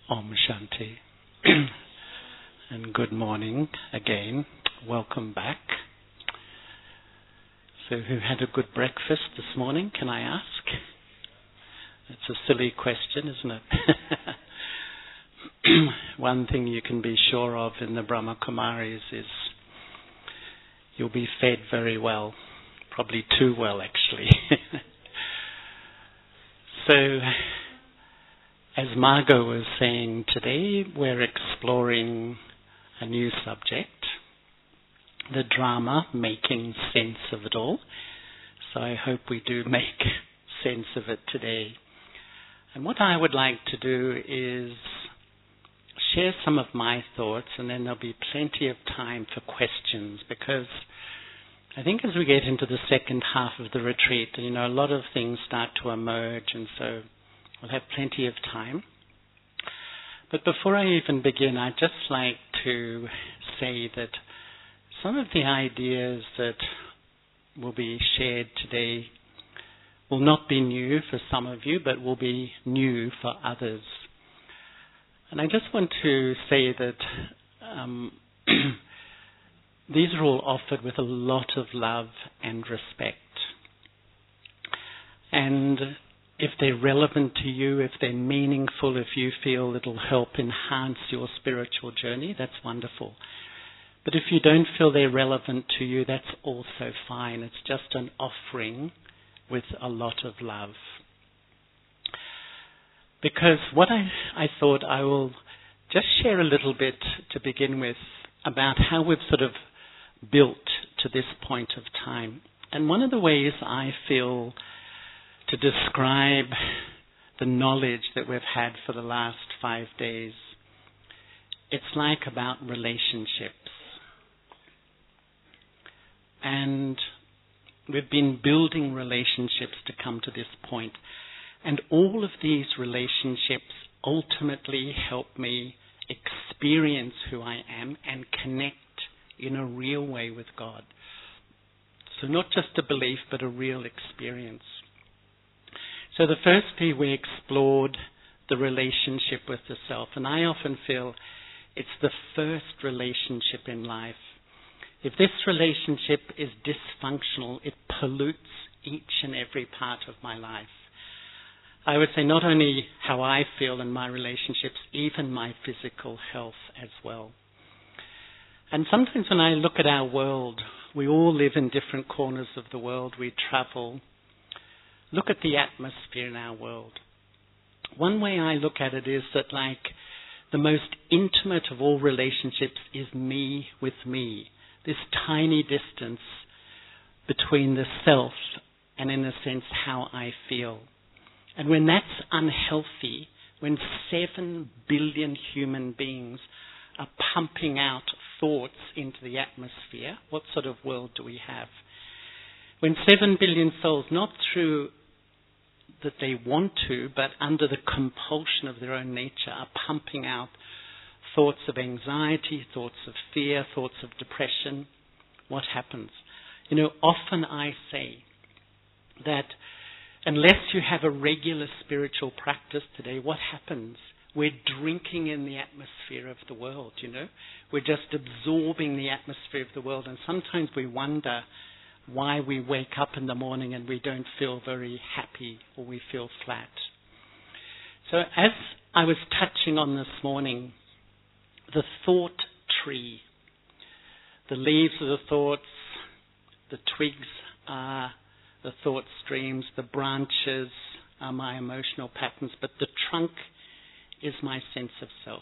Om Shanti. And good morning again. Welcome back. So who had a good breakfast this morning, can I ask? It's a silly question, isn't it? One thing you can be sure of in the Brahma Kumaris is you'll be fed very well. Probably too well, actually. So, as Margot was saying today, we're exploring a new subject, the drama, making sense of it all. So I hope we do make sense of it today. And what I would like to do is share some of my thoughts, and then there'll be plenty of time for questions, because I think as we get into the second half of the retreat, a lot of things start to emerge, and so we'll have plenty of time. But before I even begin, I'd just like to say that some of the ideas that will be shared today will not be new for some of you, but will be new for others. And I just want to say that these are all offered with a lot of love and respect. And if they're relevant to you, if they're meaningful, if you feel it'll help enhance your spiritual journey, that's wonderful. But if you don't feel they're relevant to you, that's also fine. It's just an offering with a lot of love. Because what I thought I will just share a little bit to begin with about how we've sort of built to this point of time. And one of the ways I feel to describe the knowledge that we've had for the last 5 days, it's like about relationships. And we've been building relationships to come to this point. And all of these relationships ultimately help me experience who I am and connect in a real way with God. So not just a belief, but a real experience. So the first day we explored the relationship with the self, and I often feel it's the first relationship in life. If this relationship is dysfunctional, it pollutes each and every part of my life. I would say not only how I feel in my relationships, even my physical health as well. And sometimes when I look at our world, we all live in different corners of the world, we travel. Look at the atmosphere in our world. One way I look at it is that like the most intimate of all relationships is me with me. This tiny distance between the self and, in a sense, how I feel. And when that's unhealthy, when 7 billion human beings are pumping out thoughts into the atmosphere, what sort of world do we have? When 7 billion souls, not through that they want to, but under the compulsion of their own nature, are pumping out thoughts of anxiety, thoughts of fear, thoughts of depression, what happens? Often I say that unless you have a regular spiritual practice today, what happens? We're drinking in the atmosphere of the world, We're just absorbing the atmosphere of the world, and sometimes we wonder why we wake up in the morning and we don't feel very happy or we feel flat. So as I was touching on this morning, the thought tree, the leaves are the thoughts, the twigs are the thought streams, the branches are my emotional patterns, but the trunk is my sense of self.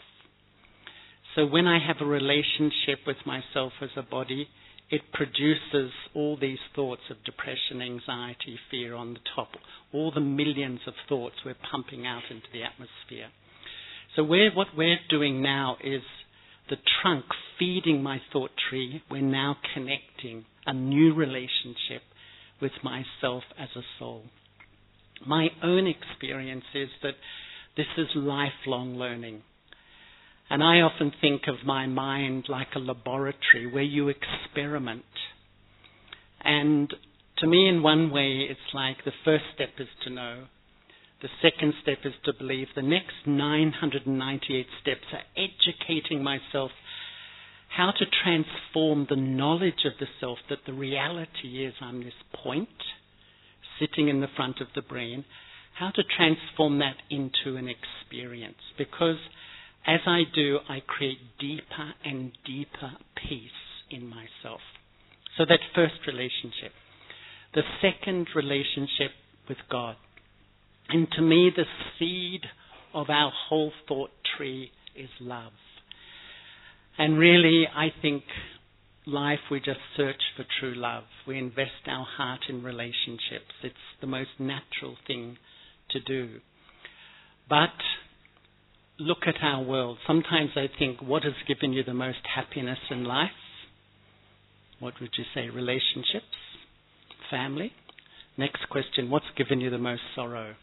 So when I have a relationship with myself as a body, it produces all these thoughts of depression, anxiety, fear on the top. All the millions of thoughts we're pumping out into the atmosphere. So what we're doing now is the trunk feeding my thought tree. We're now connecting a new relationship with myself as a soul. My own experience is that this is lifelong learning. And I often think of my mind like a laboratory where you experiment. And to me, in one way, it's like the first step is to know. The second step is to believe. The next 998 steps are educating myself how to transform the knowledge of the self, that the reality is I'm this point sitting in the front of the brain, how to transform that into an experience. Because as I do, I create deeper and deeper peace in myself. So that first relationship. The second relationship with God. And to me, the seed of our whole thought tree is love. And really, I think life, we just search for true love. We invest our heart in relationships. It's the most natural thing to do. But look at our world. Sometimes I think, what has given you the most happiness in life? What would you say? Relationships? Family? Next question, what's given you the most sorrow?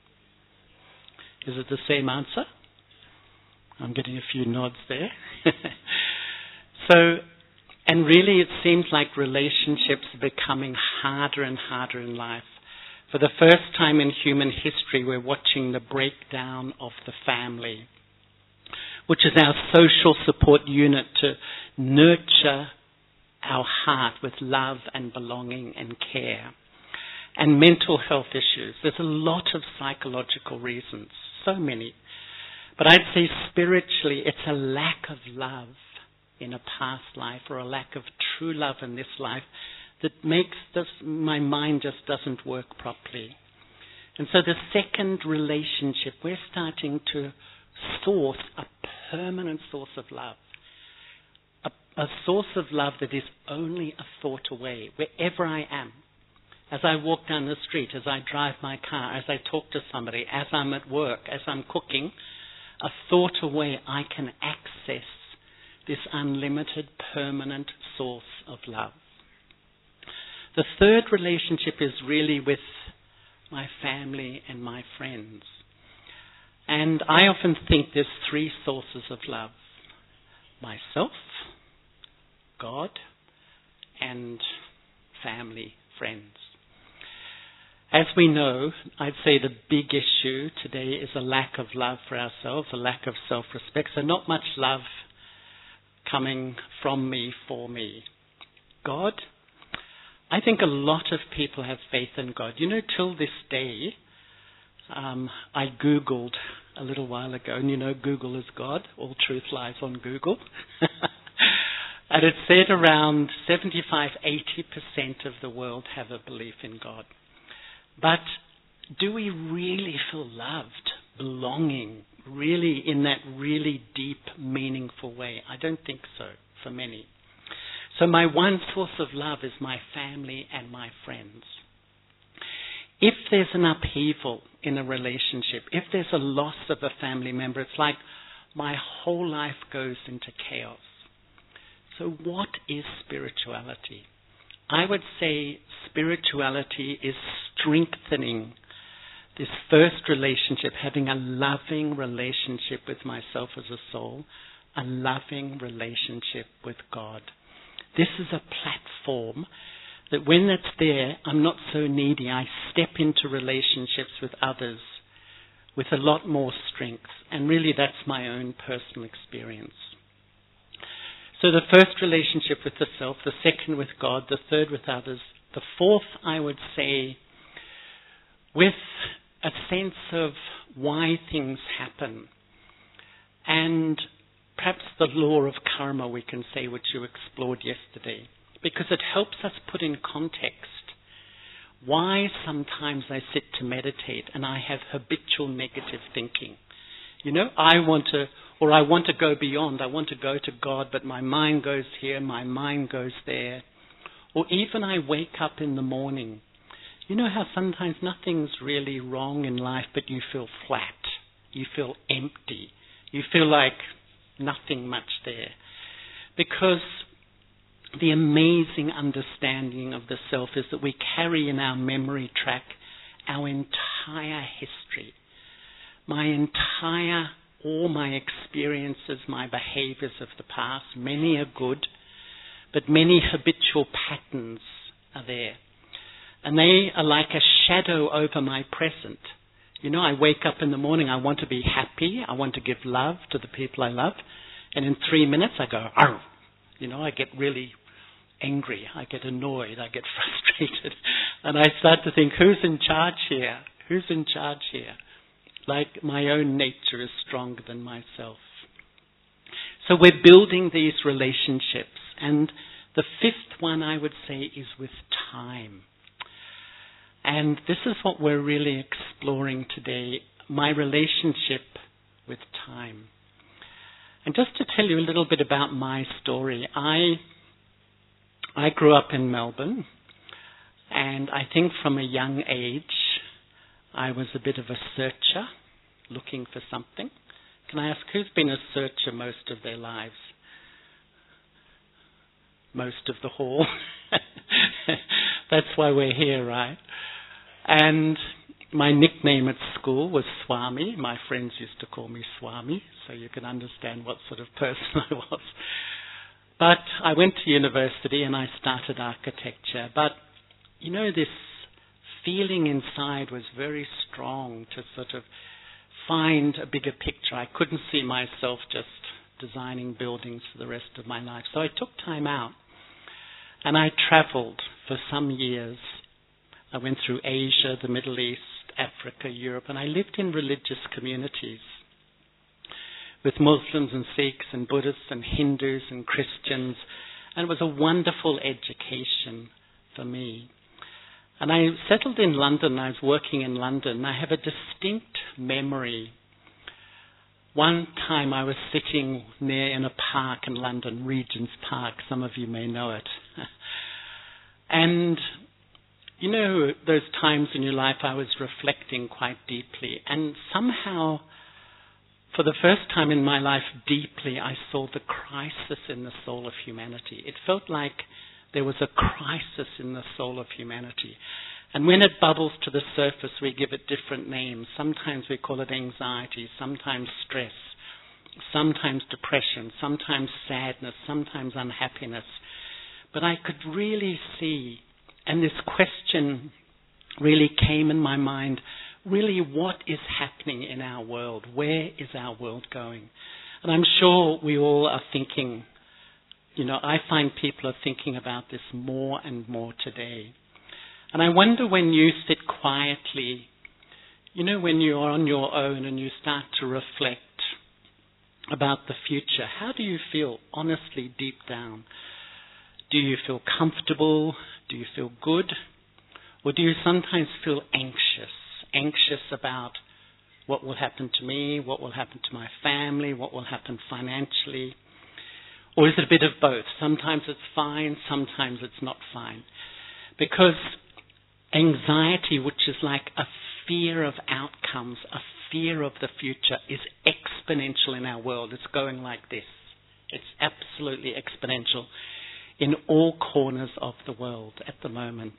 Is it the same answer? I'm getting a few nods there. And really it seems like relationships are becoming harder and harder in life. For the first time in human history, we're watching the breakdown of the family, which is our social support unit to nurture our heart with love and belonging and care. And mental health issues. There's a lot of psychological reasons, so many. But I'd say spiritually, it's a lack of love in a past life or a lack of true love in this life that makes my mind just doesn't work properly. And so the second relationship, we're starting to source a permanent source of love. A source of love that is only a thought away, wherever I am. As I walk down the street, as I drive my car, as I talk to somebody, as I'm at work, as I'm cooking, a thought away, I can access this unlimited, permanent source of love. The third relationship is really with my family and my friends. And I often think there's three sources of love. Myself, God, and family, friends. As we know, I'd say the big issue today is a lack of love for ourselves, a lack of self-respect. So not much love coming from me for me. God, I think a lot of people have faith in God. You know, till this day, I Googled a little while ago, and you know Google is God. All truth lies on Google. And it said around 75-80% of the world have a belief in God. But do we really feel loved, belonging, really in that really deep, meaningful way? I don't think so for many. So my one source of love is my family and my friends. If there's an upheaval in a relationship, if there's a loss of a family member, it's like my whole life goes into chaos. So what is spirituality? I would say spirituality is strengthening this first relationship, having a loving relationship with myself as a soul, a loving relationship with God. This is a platform that when it's there, I'm not so needy. I step into relationships with others with a lot more strength. And really that's my own personal experience. So the first relationship with the self, the second with God, the third with others, the fourth, I would say, with a sense of why things happen. And perhaps the law of karma, we can say, which you explored yesterday, because it helps us put in context why sometimes I sit to meditate and I have habitual negative thinking. You know, I want to go beyond. I want to go to God, but my mind goes here, my mind goes there. Or even I wake up in the morning. You know how sometimes nothing's really wrong in life, but you feel flat. You feel empty. You feel like nothing much there. Because the amazing understanding of the self is that we carry in our memory track our entire history. All my experiences, my behaviors of the past, many are good, but many habitual patterns are there. And they are like a shadow over my present. I wake up in the morning, I want to be happy, I want to give love to the people I love, and in 3 minutes I go, argh. I get really angry, I get annoyed, I get frustrated, and I start to think, who's in charge here? Who's in charge here? Like my own nature is stronger than myself. So we're building these relationships, and the fifth one I would say is with time. And this is what we're really exploring today, my relationship with time. And just to tell you a little bit about my story, I grew up in Melbourne, and I think from a young age I was a bit of a searcher, looking for something. Can I ask, who's been a searcher most of their lives? Most of the hall. That's why we're here, right? And my nickname at school was Swami. My friends used to call me Swami, so you can understand what sort of person I was. But I went to university and I started architecture. But, this feeling inside was very strong to sort of find a bigger picture. I couldn't see myself just designing buildings for the rest of my life. So I took time out and I traveled for some years. I went through Asia, the Middle East, Africa, Europe, and I lived in religious communities with Muslims and Sikhs and Buddhists and Hindus and Christians, and it was a wonderful education for me. And I settled in London, I was working in London. I have a distinct memory. One time I was sitting in a park in London, Regent's Park, some of you may know it. And those times in your life I was reflecting quite deeply, and somehow, for the first time in my life deeply, I saw the crisis in the soul of humanity. It felt like there was a crisis in the soul of humanity. And when it bubbles to the surface, we give it different names. Sometimes we call it anxiety, sometimes stress, sometimes depression, sometimes sadness, sometimes unhappiness. But I could really see, and this question really came in my mind, really what is happening in our world? Where is our world going? And I'm sure we all are thinking, I find people are thinking about this more and more today. And I wonder, when you sit quietly, when you're on your own and you start to reflect about the future, how do you feel, honestly, deep down? Do you feel comfortable? Do you feel good? Or do you sometimes feel anxious about what will happen to me, what will happen to my family, what will happen financially? Or is it a bit of both? Sometimes it's fine, sometimes it's not fine. Because anxiety, which is like a fear of outcomes, a fear of the future, is exponential in our world. It's going like this. It's absolutely exponential in all corners of the world at the moment.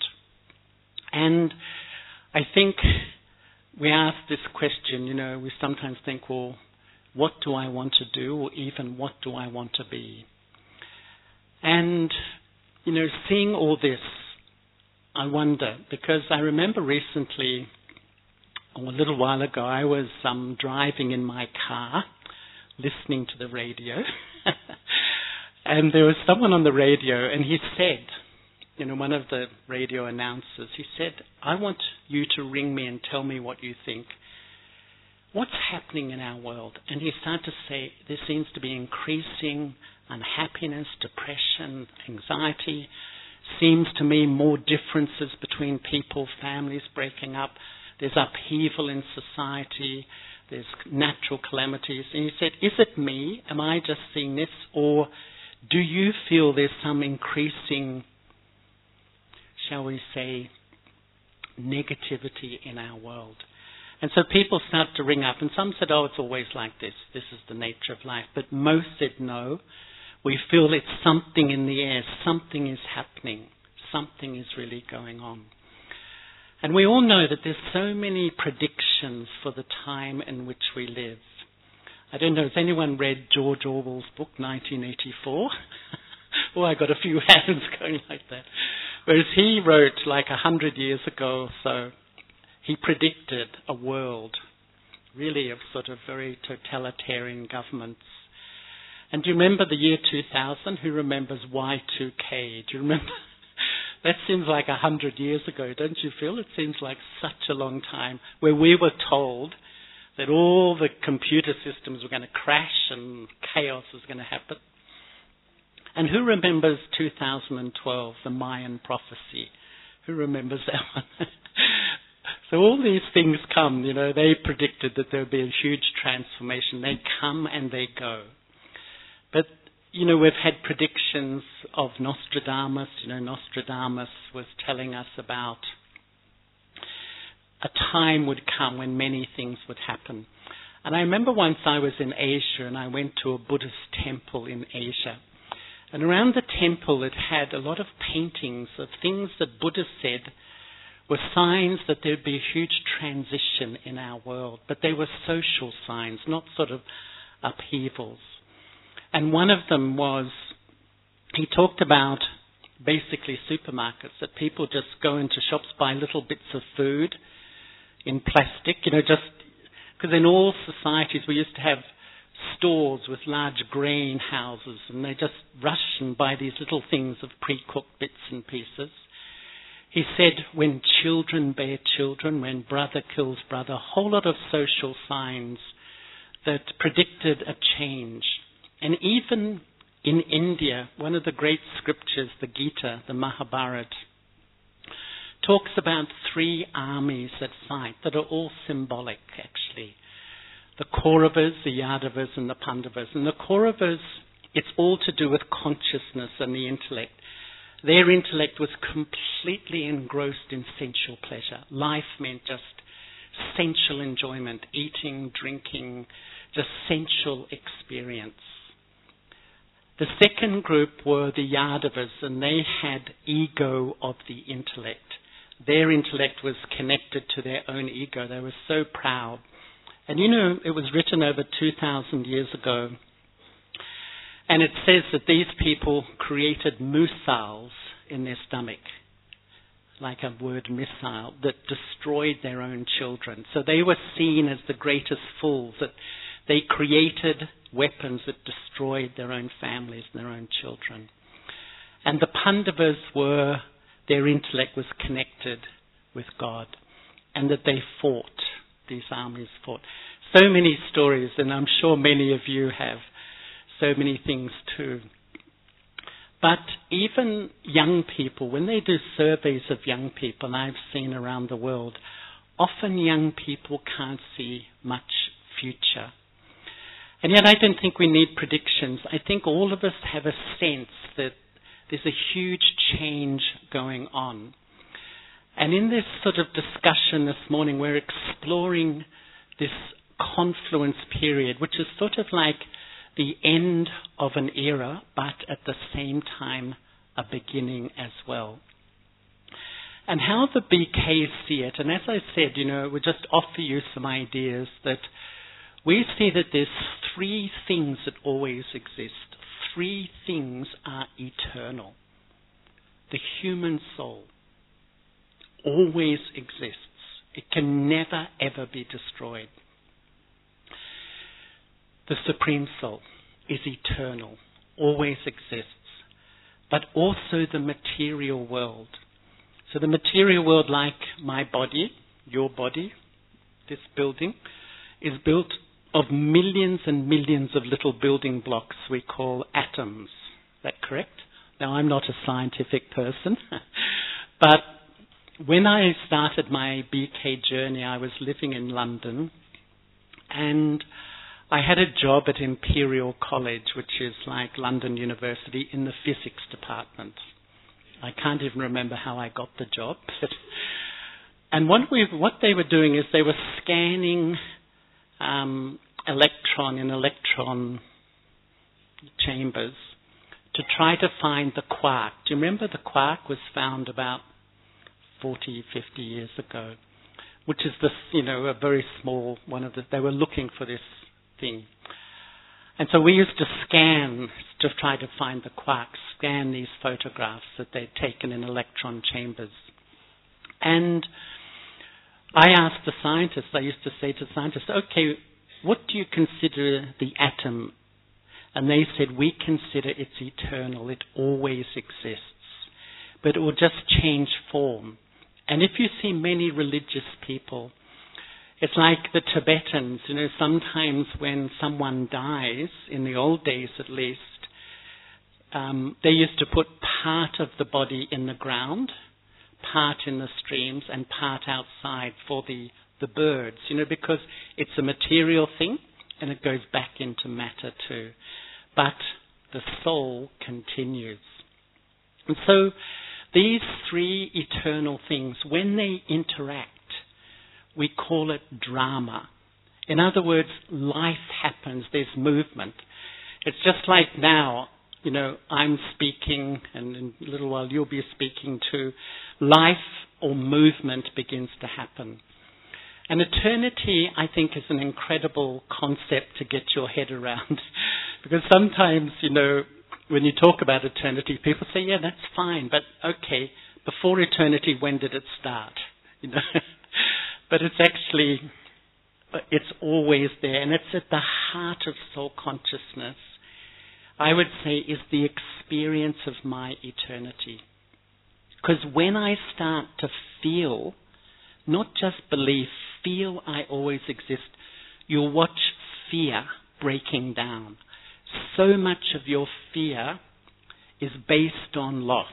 And I think we ask this question, we sometimes think, well, what do I want to do, or even what do I want to be? And, seeing all this, I wonder, because I remember recently, or a little while ago, I was driving in my car, listening to the radio, and there was someone on the radio, and he said, one of the radio announcers, he said, I want you to ring me and tell me what you think. What's happening in our world? And he started to say, there seems to be increasing unhappiness, depression, anxiety. Seems to me more differences between people, families breaking up. There's upheaval in society. There's natural calamities. And he said, is it me? Am I just seeing this? Or do you feel there's some increasing, shall we say, negativity in our world? And so people start to ring up, and some said, oh, it's always like this. This is the nature of life. But most said, no. We feel it's something in the air. Something is happening. Something is really going on. And we all know that there's so many predictions for the time in which we live. I don't know, has anyone read George Orwell's book, 1984? Oh, I got a few hands going like that. Whereas he wrote like 100 years ago or so, he predicted a world really of sort of very totalitarian governments. And do you remember the year 2000? Who remembers Y2K? Do you remember? That seems like 100 years ago, don't you feel? It seems like such a long time, where we were told that all the computer systems were going to crash and chaos was going to happen. And who remembers 2012, the Mayan prophecy? Who remembers that one? So all these things come, they predicted that there would be a huge transformation. They come and they go. But, we've had predictions of Nostradamus. Nostradamus was telling us about a time would come when many things would happen. And I remember once I was in Asia and I went to a Buddhist temple in Asia. And around the temple it had a lot of paintings of things that Buddha said were signs that there would be a huge transition in our world. But they were social signs, not sort of upheavals. And one of them was, he talked about basically supermarkets, that people just go into shops, buy little bits of food in plastic, just because in all societies we used to have stores with large grain houses, and they just rush and buy these little things of pre-cooked bits and pieces. He said, when children bear children, when brother kills brother, a whole lot of social signs that predicted a change. And even in India, one of the great scriptures, the Gita, the Mahabharata, talks about 3 armies that fight that are all symbolic, actually. The Kauravas, the Yadavas, and the Pandavas. And the Kauravas, it's all to do with consciousness and the intellect. Their intellect was completely engrossed in sensual pleasure. Life meant just sensual enjoyment, eating, drinking, just sensual experience. The second group were the Yadavas, and they had ego of the intellect. Their intellect was connected to their own ego. They were so proud. And it was written over 2,000 years ago. And it says that these people created missiles in their stomach, like a word missile, that destroyed their own children. So they were seen as the greatest fools, that they created weapons that destroyed their own families and their own children. And the Pandavas were, their intellect was connected with God, and that they fought, these armies fought. So many stories, and I'm sure many of you have so many things too. But even young people, when they do surveys of young people, and I've seen around the world, often young people can't see much future. And yet I don't think we need predictions. I think all of us have a sense that there's a huge change going on. And in this sort of discussion this morning, we're exploring this confluence period, which is sort of like the end of an era, but at the same time a beginning as well. And how the BKs see it, and as I said, we'll just offer you some ideas that we see that there's 3 things that always exist. 3 things are eternal. The human soul always exists. It can never, ever be destroyed. The Supreme Soul is eternal, always exists. But also the material world. So the material world, like my body, your body, this building, is built of millions and millions of little building blocks we call atoms. Is that correct? Now, I'm not a scientific person, but when I started my BK journey, I was living in London, and I had a job at Imperial College, which is like London University, in the physics department. I can't even remember how I got the job. And what they were doing is they were scanning electron chambers to try to find the quark. Do you remember the quark was found about 40, 50 years ago, which is this, a very small one of the, they were looking for this thing. And so we used to scan to try to find the quark, scan these photographs that they'd taken in electron chambers. And I asked the scientists, I used to say to scientists, okay, what do you consider the atom? And they said, we consider it's eternal. It always exists. But it will just change form. And if you see many religious people, it's like the Tibetans, sometimes when someone dies, in the old days at least, they used to put part of the body in the ground, part in the streams, and part outside for the birds, because it's a material thing and it goes back into matter too. But the soul continues. And so these three eternal things, when they interact, we call it drama. In other words, life happens, there's movement. It's just like now, I'm speaking, and in a little while you'll be speaking too. Life or movement begins to happen. And eternity, I think, is an incredible concept to get your head around. Because sometimes, when you talk about eternity, people say, yeah, that's fine, but okay, before eternity, when did it start? But it's actually, it's always there, and it's at the heart of soul consciousness. I would say is the experience of my eternity. Because when I start to feel, not just believe, feel I always exist, you'll watch fear breaking down. So much of your fear is based on loss,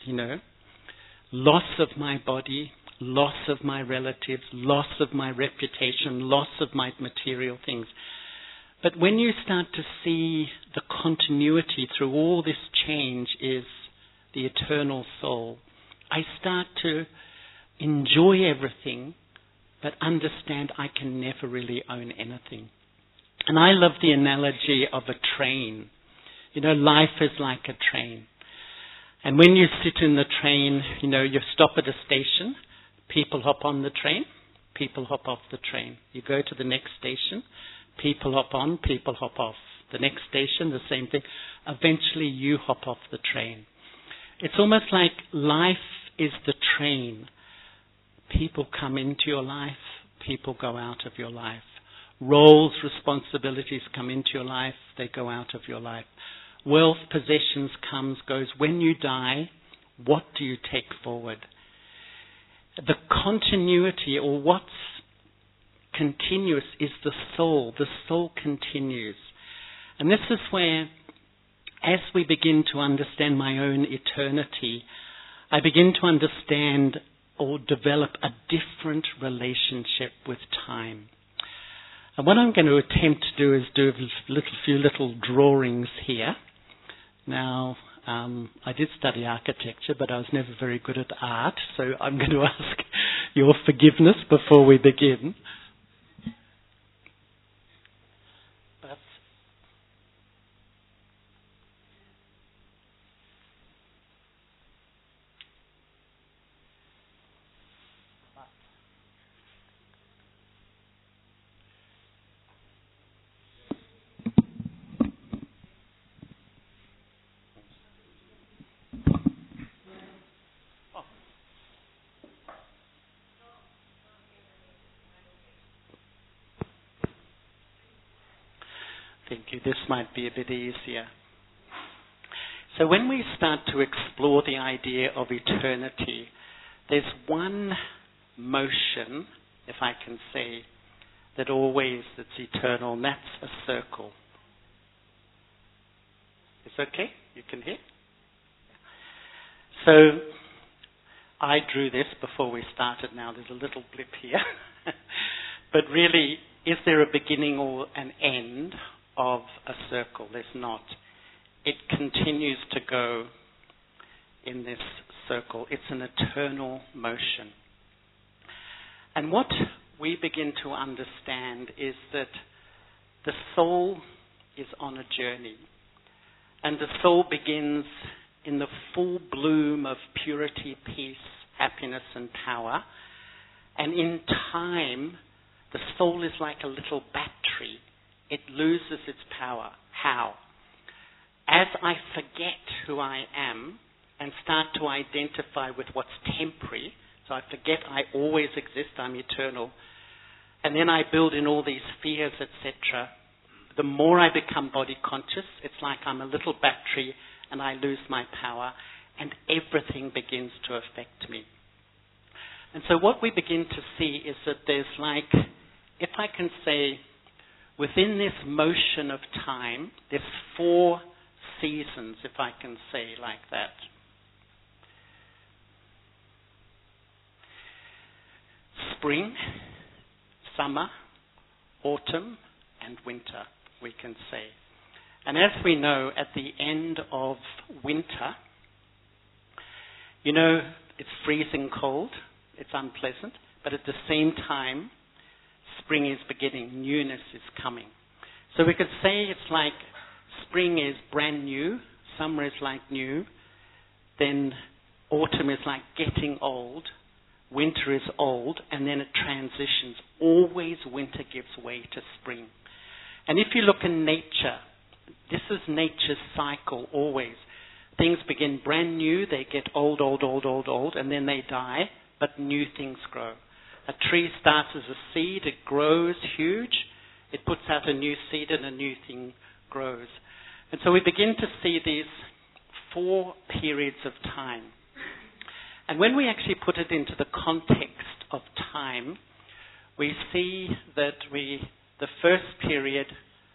Loss of my body, loss of my relatives, loss of my reputation, loss of my material things. But when you start to see the continuity through all this change is the eternal soul, I start to enjoy everything, but understand I can never really own anything. And I love the analogy of a train. Life is like a train. And when you sit in the train, you stop at a station, people hop on the train, people hop off the train. You go to the next station, people hop on, people hop off. The next station, the same thing. Eventually you hop off the train. It's almost like life is the train. People come into your life, people go out of your life. Roles, responsibilities come into your life, they go out of your life. Wealth, possessions comes, goes. When you die, what do you take forward? The continuity, or what's continuous, is the soul. The soul continues. And this is where, as we begin to understand my own eternity, I begin to understand or develop a different relationship with time. And what I'm going to attempt to do is do a few little drawings here. Now, I did study architecture, but I was never very good at art, so I'm going to ask your forgiveness before we begin. Thank you. This might be a bit easier. So when we start to explore the idea of eternity, there's one motion, if I can say, that's eternal, and that's a circle. It's okay? You can hear? So I drew this before we started now. There's a little blip here. But really, is there a beginning or an end of a circle? There's not. It continues to go in this circle. It's an eternal motion. And what we begin to understand is that the soul is on a journey. And the soul begins in the full bloom of purity, peace, happiness, and power. And in time, the soul is like a little battery. It loses its power. How? As I forget who I am and start to identify with what's temporary, So I forget I always exist, I'm eternal. And then I build in all these fears, etc. The more I become body conscious, it's like I'm a little battery and I lose my power and everything begins to affect me. And so what we begin to see is that there's like, if I can say, within this motion of time, there's 4 seasons, if I can say like that. Spring, summer, autumn, and winter, we can say. And as we know, at the end of winter, you know, it's freezing cold, it's unpleasant, but at the same time, spring is beginning, newness is coming. So we could say it's like spring is brand new, summer is like new, then autumn is like getting old, winter is old, and then it transitions. Always winter gives way to spring. And if you look in nature, this is nature's cycle always. Things begin brand new, they get old, and then they die, but new things grow. A tree starts as a seed, it grows huge, it puts out a new seed and a new thing grows. And so we begin to see these 4 periods of time. And when we actually put it into the context of time, we see that the first period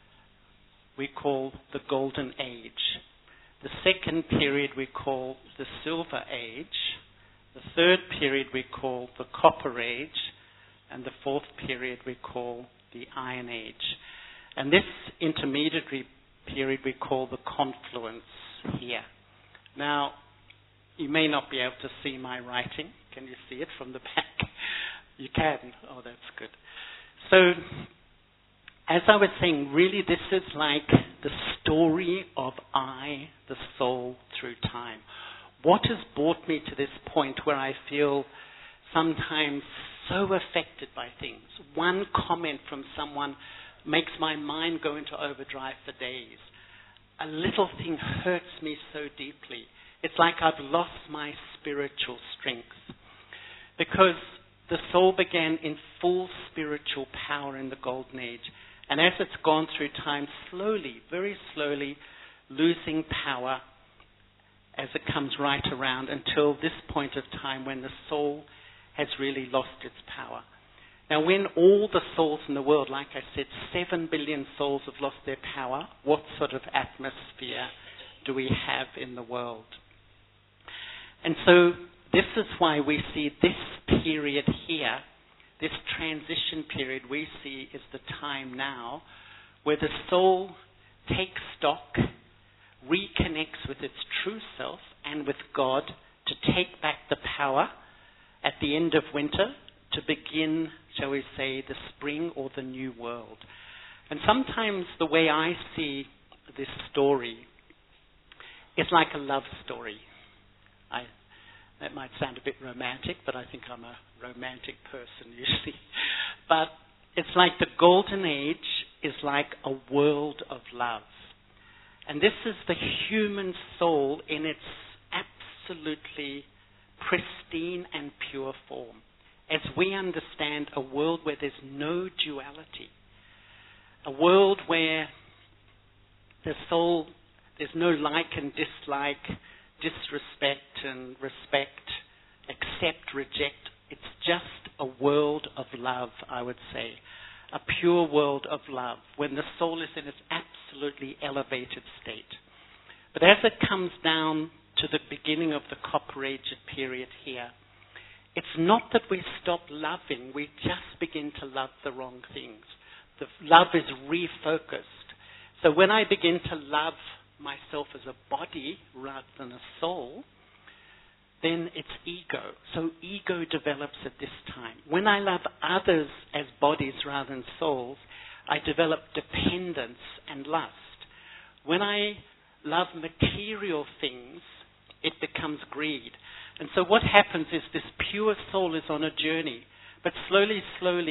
we call the Golden Age. The second period we call the Silver Age. The third period we call the Copper Age. And the fourth period we call the Iron Age. And this intermediary period we call the confluence here. Now, you may not be able to see my writing. Can you see it from the back? You can. Oh, that's good. So, as I was saying, really this is like the story of I, the soul, through time. What has brought me to this point where I feel sometimes so affected by things? One comment from someone makes my mind go into overdrive for days. A little thing hurts me so deeply. It's like I've lost my spiritual strength. Because the soul began in full spiritual power in the Golden Age. And as it's gone through time, slowly, very slowly, losing power as it comes right around until this point of time when the soul has really lost its power. Now, when all the souls in the world, like I said, 7 billion souls have lost their power, what sort of atmosphere do we have in the world? And so this is why we see this period here, this transition period we see is the time now where the soul takes stock, reconnects with its true self and with God to take back the power at the end of winter to begin, shall we say, the spring or the new world. And sometimes the way I see this story is like a love story. That might sound a bit romantic, but I think I'm a romantic person usually. But it's like the Golden Age is like a world of love. And this is the human soul in its absolutely pristine and pure form. As we understand a world where there's no duality. A world where the soul, there's no like and dislike, disrespect and respect, accept, reject. It's just a world of love, I would say. A pure world of love, when the soul is in its absolutely elevated state. But as it comes down to the beginning of the Copper Age period here, it's not that we stop loving, we just begin to love the wrong things. The love is refocused. So when I begin to love myself as a body rather than a soul, then it's ego. So ego develops at this time. When I love others as bodies rather than souls, I develop dependence and lust. When I love material things, it becomes greed. And so what happens is this pure soul is on a journey. But slowly,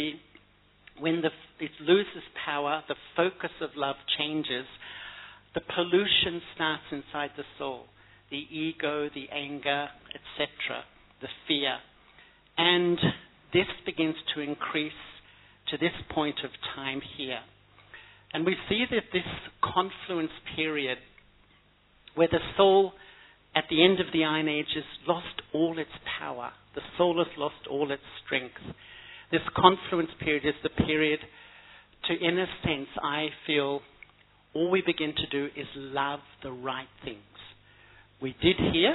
when it loses power, the focus of love changes, the pollution starts inside the soul. The ego, the anger, etc., the fear. And this begins to increase to this point of time here. And we see that this confluence period where the soul at the end of the Iron Age has lost all its power. The soul has lost all its strength. This confluence period is the period to, in a sense, I feel all we begin to do is love the right things. We did here.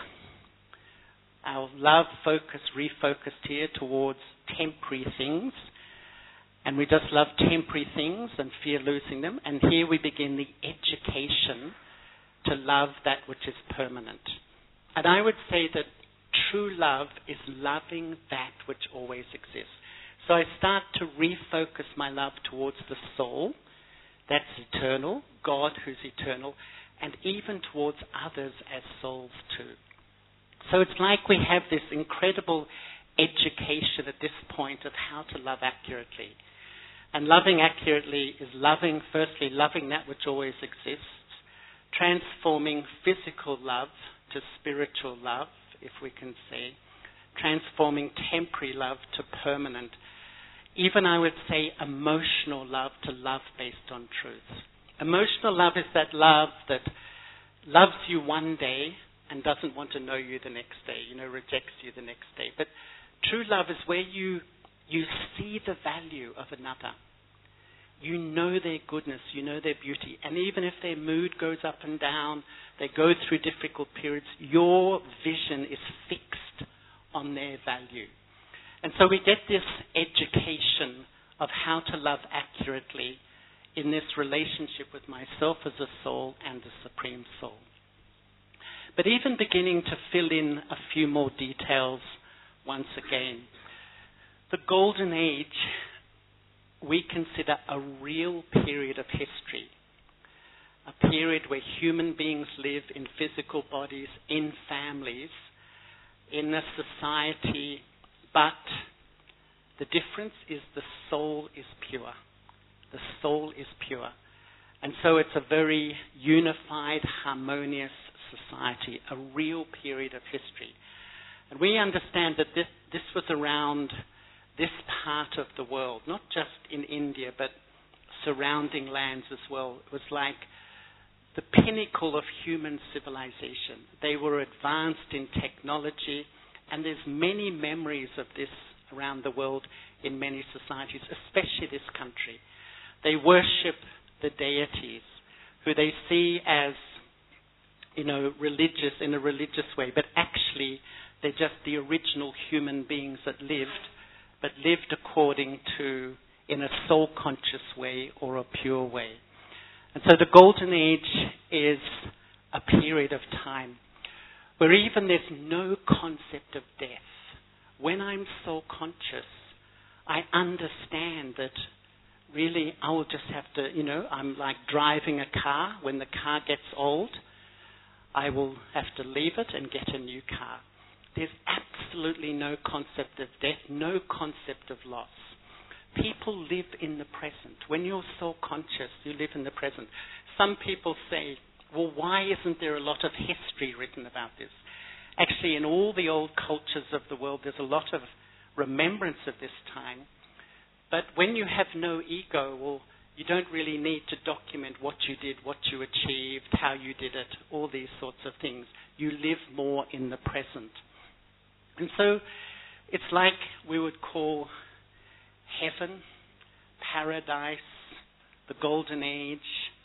Our love refocused here towards temporary things. And we just love temporary things and fear losing them. And here we begin the education to love that which is permanent. And I would say that true love is loving that which always exists. So I start to refocus my love towards the soul, that's eternal, God who's eternal, and even towards others as souls too. So it's like we have this incredible education at this point of how to love accurately. And loving accurately is firstly loving that which always exists, transforming physical love to spiritual love, if we can say, transforming temporary love to permanent. Even I would say emotional love to love based on truth. Emotional love is that love that loves you one day and doesn't want to know you the next day, rejects you the next day. But true love is where you see the value of another. You know their goodness, you know their beauty. And even if their mood goes up and down, they go through difficult periods, your vision is fixed on their value. And so we get this education of how to love accurately in this relationship with myself as a soul and the Supreme Soul. But even beginning to fill in a few more details once again. The Golden Age we consider a real period of history. A period where human beings live in physical bodies, in families, in a society, but the difference is the soul is pure. The soul is pure. And so it's a very unified, harmonious society, a real period of history. And we understand that this was around this part of the world, not just in India, but surrounding lands as well. It was like the pinnacle of human civilization. They were advanced in technology, and there's many memories of this around the world in many societies, especially this country. They worship the deities, who they see as, religious in a religious way, but actually they're just the original human beings that lived according to, in a soul-conscious way or a pure way. And so the Golden Age is a period of time where even there's no concept of death. When I'm soul-conscious, I understand that really I will just have to, I'm like driving a car. When the car gets old, I will have to leave it and get a new car. There's absolutely no concept of death, no concept of loss. People live in the present. When you're soul-conscious, you live in the present. Some people say, well, why isn't there a lot of history written about this? Actually, in all the old cultures of the world, there's a lot of remembrance of this time. But when you have no ego, well, you don't really need to document what you did, what you achieved, how you did it, all these sorts of things. You live more in the present. And so it's like we would call heaven, paradise, the Golden Age,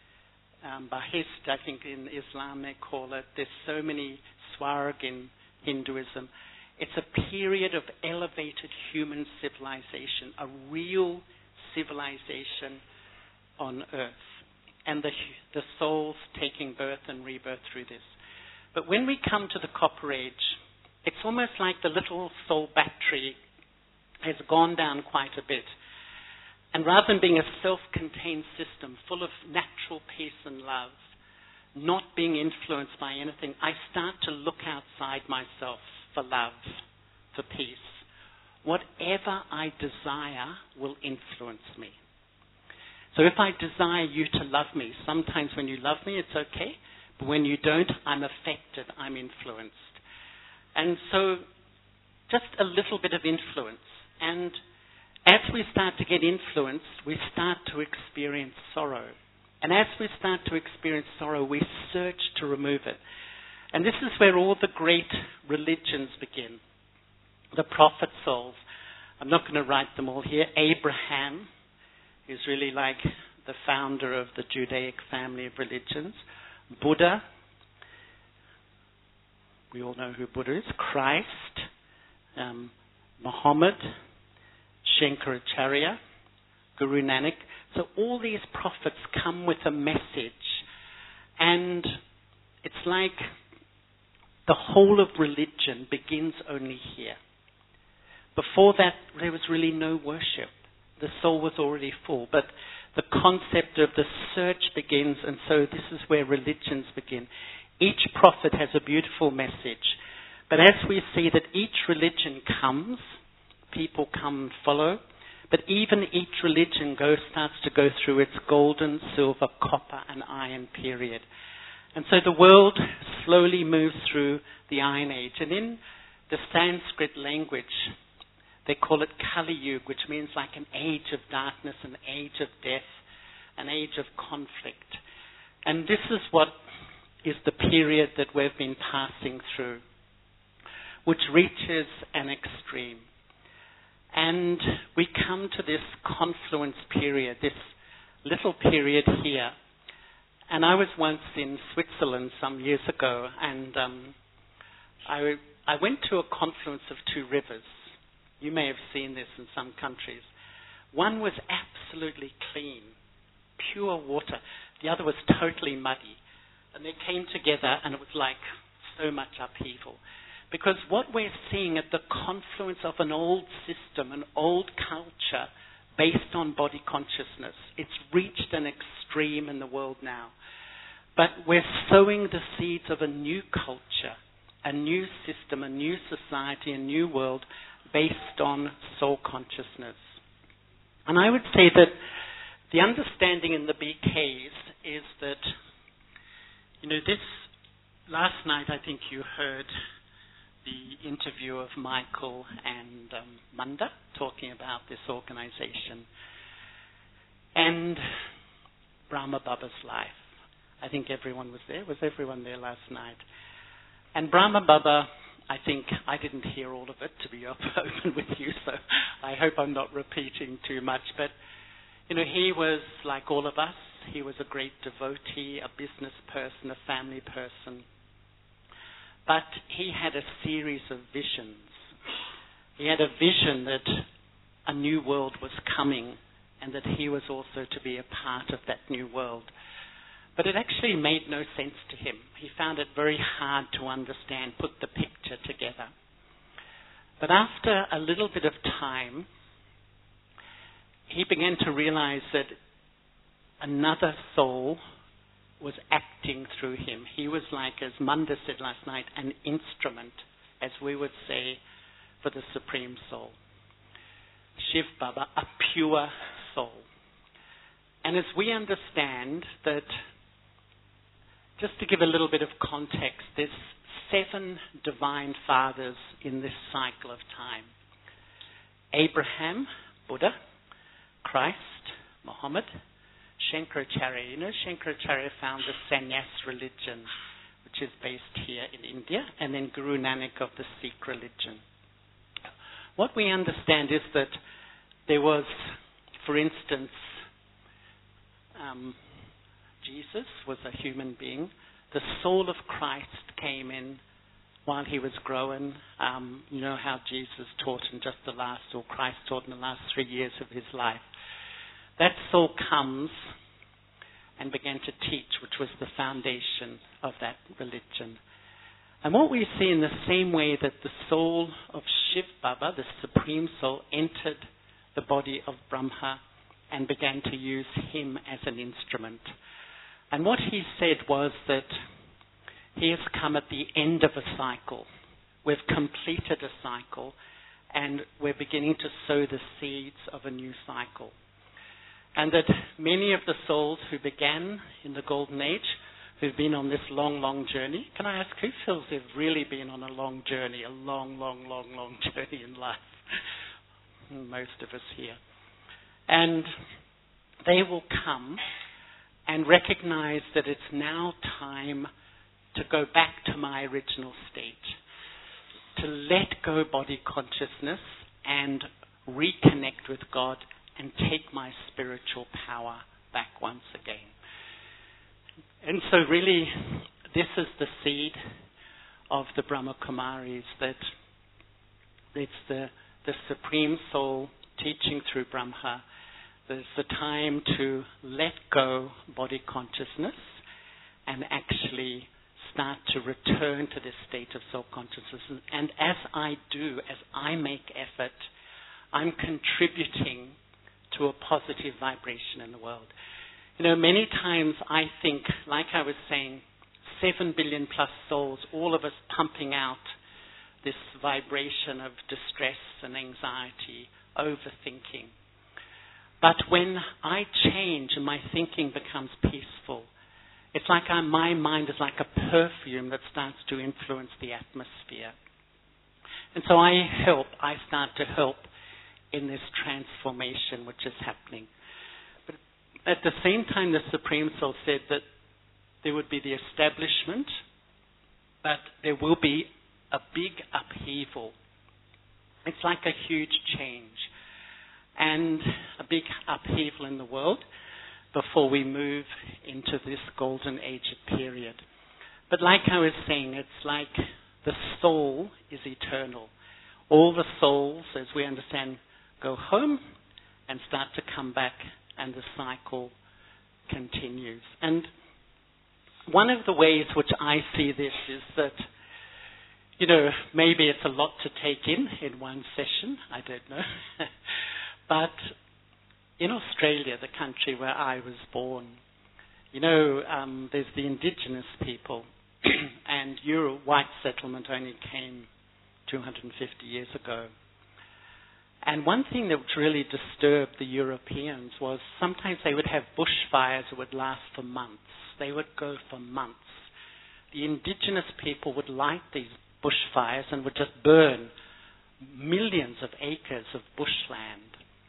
Bahist, I think in Islam they call it. There's so many Swarg in Hinduism. It's a period of elevated human civilization, a real civilization on earth, and the souls taking birth and rebirth through this. But when we come to the Copper Age, it's almost like the little soul battery has gone down quite a bit. And rather than being a self-contained system full of natural peace and love, not being influenced by anything, I start to look outside myself for love, for peace. Whatever I desire will influence me. So if I desire you to love me, sometimes when you love me, it's okay. But when you don't, I'm affected, I'm influenced. And so just a little bit of influence. And as we start to get influence, we start to experience sorrow. And as we start to experience sorrow, we search to remove it. And this is where all the great religions begin. The prophet souls. I'm not going to write them all here. Abraham, who's really like the founder of the Judaic family of religions. Buddha. We all know who Buddha is. Christ. Muhammad. Shankaracharya. Guru Nanak. So all these prophets come with a message. And it's like the whole of religion begins only here. Before that, there was really no worship. The soul was already full. But the concept of the search begins, and so this is where religions begin. Each prophet has a beautiful message. But as we see that each religion comes, people come and follow, but even each religion starts to go through its golden, silver, copper, and iron period. And so the world slowly moves through the Iron Age. And in the Sanskrit language, they call it Kali Yuga, which means like an age of darkness, an age of death, an age of conflict. And this is what is the period that we've been passing through, which reaches an extreme. And we come to this confluence period, this little period here. And I was once in Switzerland some years ago, and I went to a confluence of two rivers. You may have seen this in some countries. One was absolutely clean, pure water. The other was totally muddy. And they came together, and it was like so much upheaval. Because what we're seeing at the confluence of an old system, an old culture based on body consciousness, it's reached an extreme in the world now. But we're sowing the seeds of a new culture, a new system, a new society, a new world based on soul consciousness. And I would say that the understanding in the BKs is that, this last night I think you heard the interview of Michael and Munda talking about this organization and Brahma Baba's life. I think everyone was there. Was everyone there last night? And Brahma Baba, I think I didn't hear all of it, to be open with you, so I hope I'm not repeating too much. But, he was like all of us. He was a great devotee, a business person, a family person. But he had a series of visions. He had a vision that a new world was coming and that he was also to be a part of that new world. But it actually made no sense to him. He found it very hard to understand, put the picture together. But after a little bit of time, he began to realize that another soul was acting through him. He was like, as Munda said last night, an instrument, as we would say, for the Supreme Soul. Shiv Baba, a pure soul. And as we understand that, just to give a little bit of context, there's 7 divine fathers in this cycle of time. Abraham, Buddha, Christ, Muhammad, Shankaracharya. Shankaracharya found the Sannyas religion, which is based here in India, and then Guru Nanak of the Sikh religion. What we understand is that there was, for instance, Jesus was a human being. The soul of Christ came in while he was growing. You know how Jesus taught in just the last, or Christ taught in the last 3 years of his life. That soul comes and began to teach, which was the foundation of that religion. And what we see in the same way that the soul of Shiv Baba, the Supreme Soul, entered the body of Brahma and began to use him as an instrument. And what he said was that he has come at the end of a cycle. We've completed a cycle and we're beginning to sow the seeds of a new cycle. And that many of the souls who began in the Golden Age, who've been on this long, long journey. Can I ask who feels they've really been on a long journey, a long, long, long, long journey in life? Most of us here. And they will come and recognize that it's now time to go back to my original state, to let go body consciousness and reconnect with God and take my spiritual power back once again. And so really, this is the seed of the Brahma Kumaris, that it's the Supreme Soul teaching through Brahma. There's the time to let go body consciousness and actually start to return to this state of soul consciousness. And as I do, as I make effort, I'm contributing to a positive vibration in the world. You know, many times I think, like I was saying, 7 billion plus souls, all of us pumping out this vibration of distress and anxiety, overthinking. But when I change and my thinking becomes peaceful, it's like my mind is like a perfume that starts to influence the atmosphere. And so I start to help in this transformation which is happening. But at the same time, the Supreme Soul said that there would be the establishment, but there will be a big upheaval. It's like a huge change and a big upheaval in the world before we move into this golden age period. But like I was saying, it's like the soul is eternal. All the souls, as we understand, go home and start to come back, and the cycle continues. And one of the ways which I see this is that, you know, maybe it's a lot to take in one session, I don't know. But in Australia, the country where I was born, you know, there's the indigenous people, and white settlement only came 250 years ago. And one thing that really disturbed the Europeans was sometimes they would have bushfires that would last for months. They would go for months. The indigenous people would light these bushfires and would just burn millions of acres of bushland.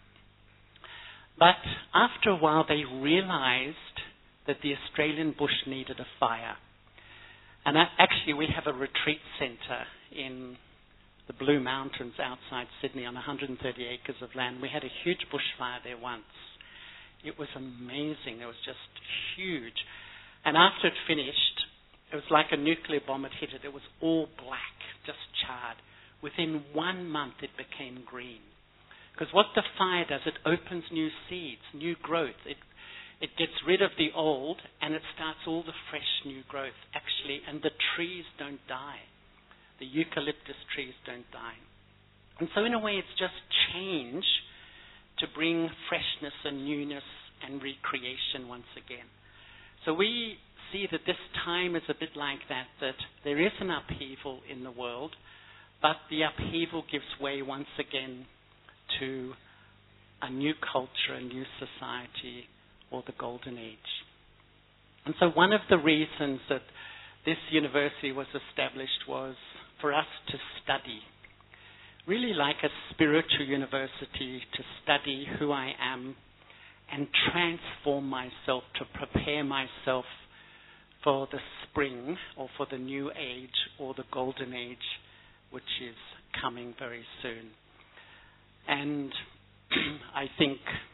But after a while, they realized that the Australian bush needed a fire. And actually, we have a retreat center in the Blue Mountains outside Sydney on 130 acres of land. We had a huge bushfire there once. It was amazing. It was just huge. And after it finished, it was like a nuclear bomb had hit it. It was all black, just charred. Within 1 month, it became green. Because what the fire does, it opens new seeds, new growth. It gets rid of the old, and it starts all the fresh new growth, actually. And the trees don't die. The eucalyptus trees don't die. And so in a way, it's just change to bring freshness and newness and recreation once again. So we see that this time is a bit like that there is an upheaval in the world, but the upheaval gives way once again to a new culture, a new society, or the golden age. And so one of the reasons that this university was established was for us to study, really like a spiritual university, to study who I am and transform myself, to prepare myself for the spring or for the new age or the golden age, which is coming very soon. And I think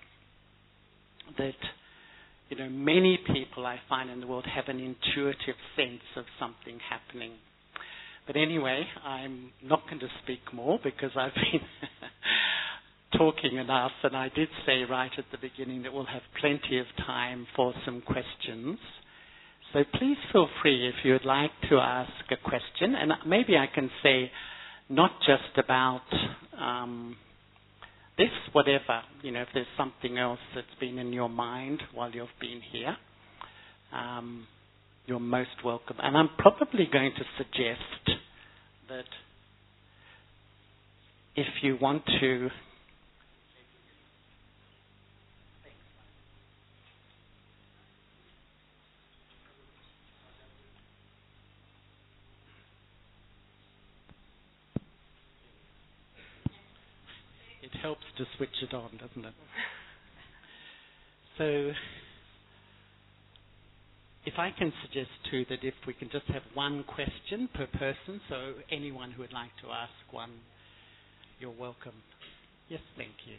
that, you know, many people I find in the world have an intuitive sense of something happening. But anyway, I'm not going to speak more because I've been talking enough, and I did say right at the beginning that we'll have plenty of time for some questions. So please feel free if you would like to ask a question, and maybe I can say not just about this, whatever, you know, if there's something else that's been in your mind while you've been here, you're most welcome. And I'm probably going to suggest that if you want to helps to switch it on, doesn't it? So, if I can suggest too that if we can just have one question per person, so anyone who would like to ask one, you're welcome. Yes, thank you.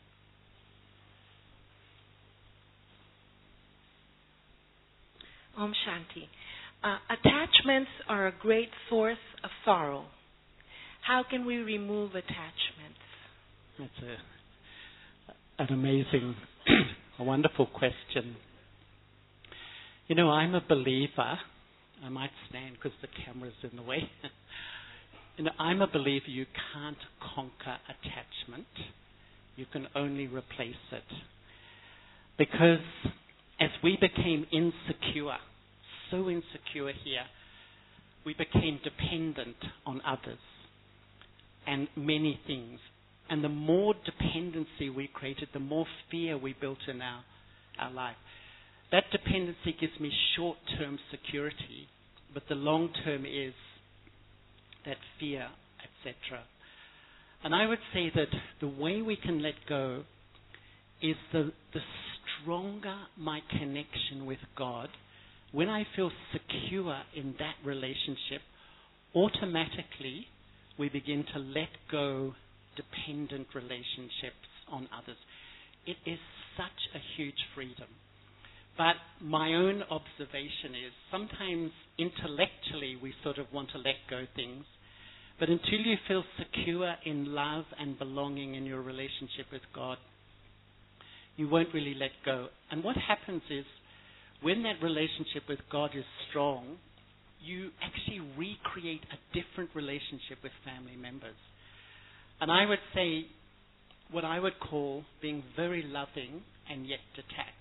Om Shanti. Attachments are a great source of sorrow. How can we remove attachments? That's an amazing, a wonderful question. You know, I'm a believer. I might stand because the camera's in the way. You know, I'm a believer you can't conquer attachment. You can only replace it. Because as we became insecure, so insecure here, we became dependent on others and many things. And the more dependency we created, the more fear we built in our life. That dependency gives me short-term security, but the long-term is that fear, etc. And I would say that the way we can let go is the stronger my connection with God. When I feel secure in that relationship, automatically we begin to let go dependent relationships on others. It is such a huge freedom. But my own observation is sometimes intellectually we sort of want to let go things, but until you feel secure in love and belonging in your relationship with God, you won't really let go. And what happens is when that relationship with God is strong, you actually recreate a different relationship with family members. And I would say what I would call being very loving and yet detached.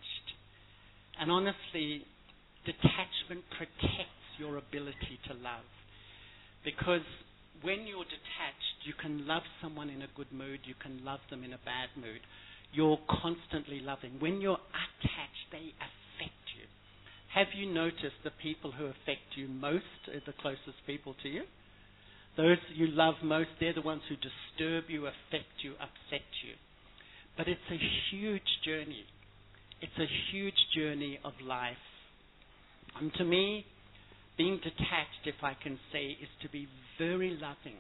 And honestly, detachment protects your ability to love. Because when you're detached, you can love someone in a good mood, you can love them in a bad mood. You're constantly loving. When you're attached, they affect you. Have you noticed the people who affect you most are the closest people to you? Those you love most, they're the ones who disturb you, affect you, upset you. But it's a huge journey. It's a huge journey of life. And to me, being detached, if I can say, is to be very loving,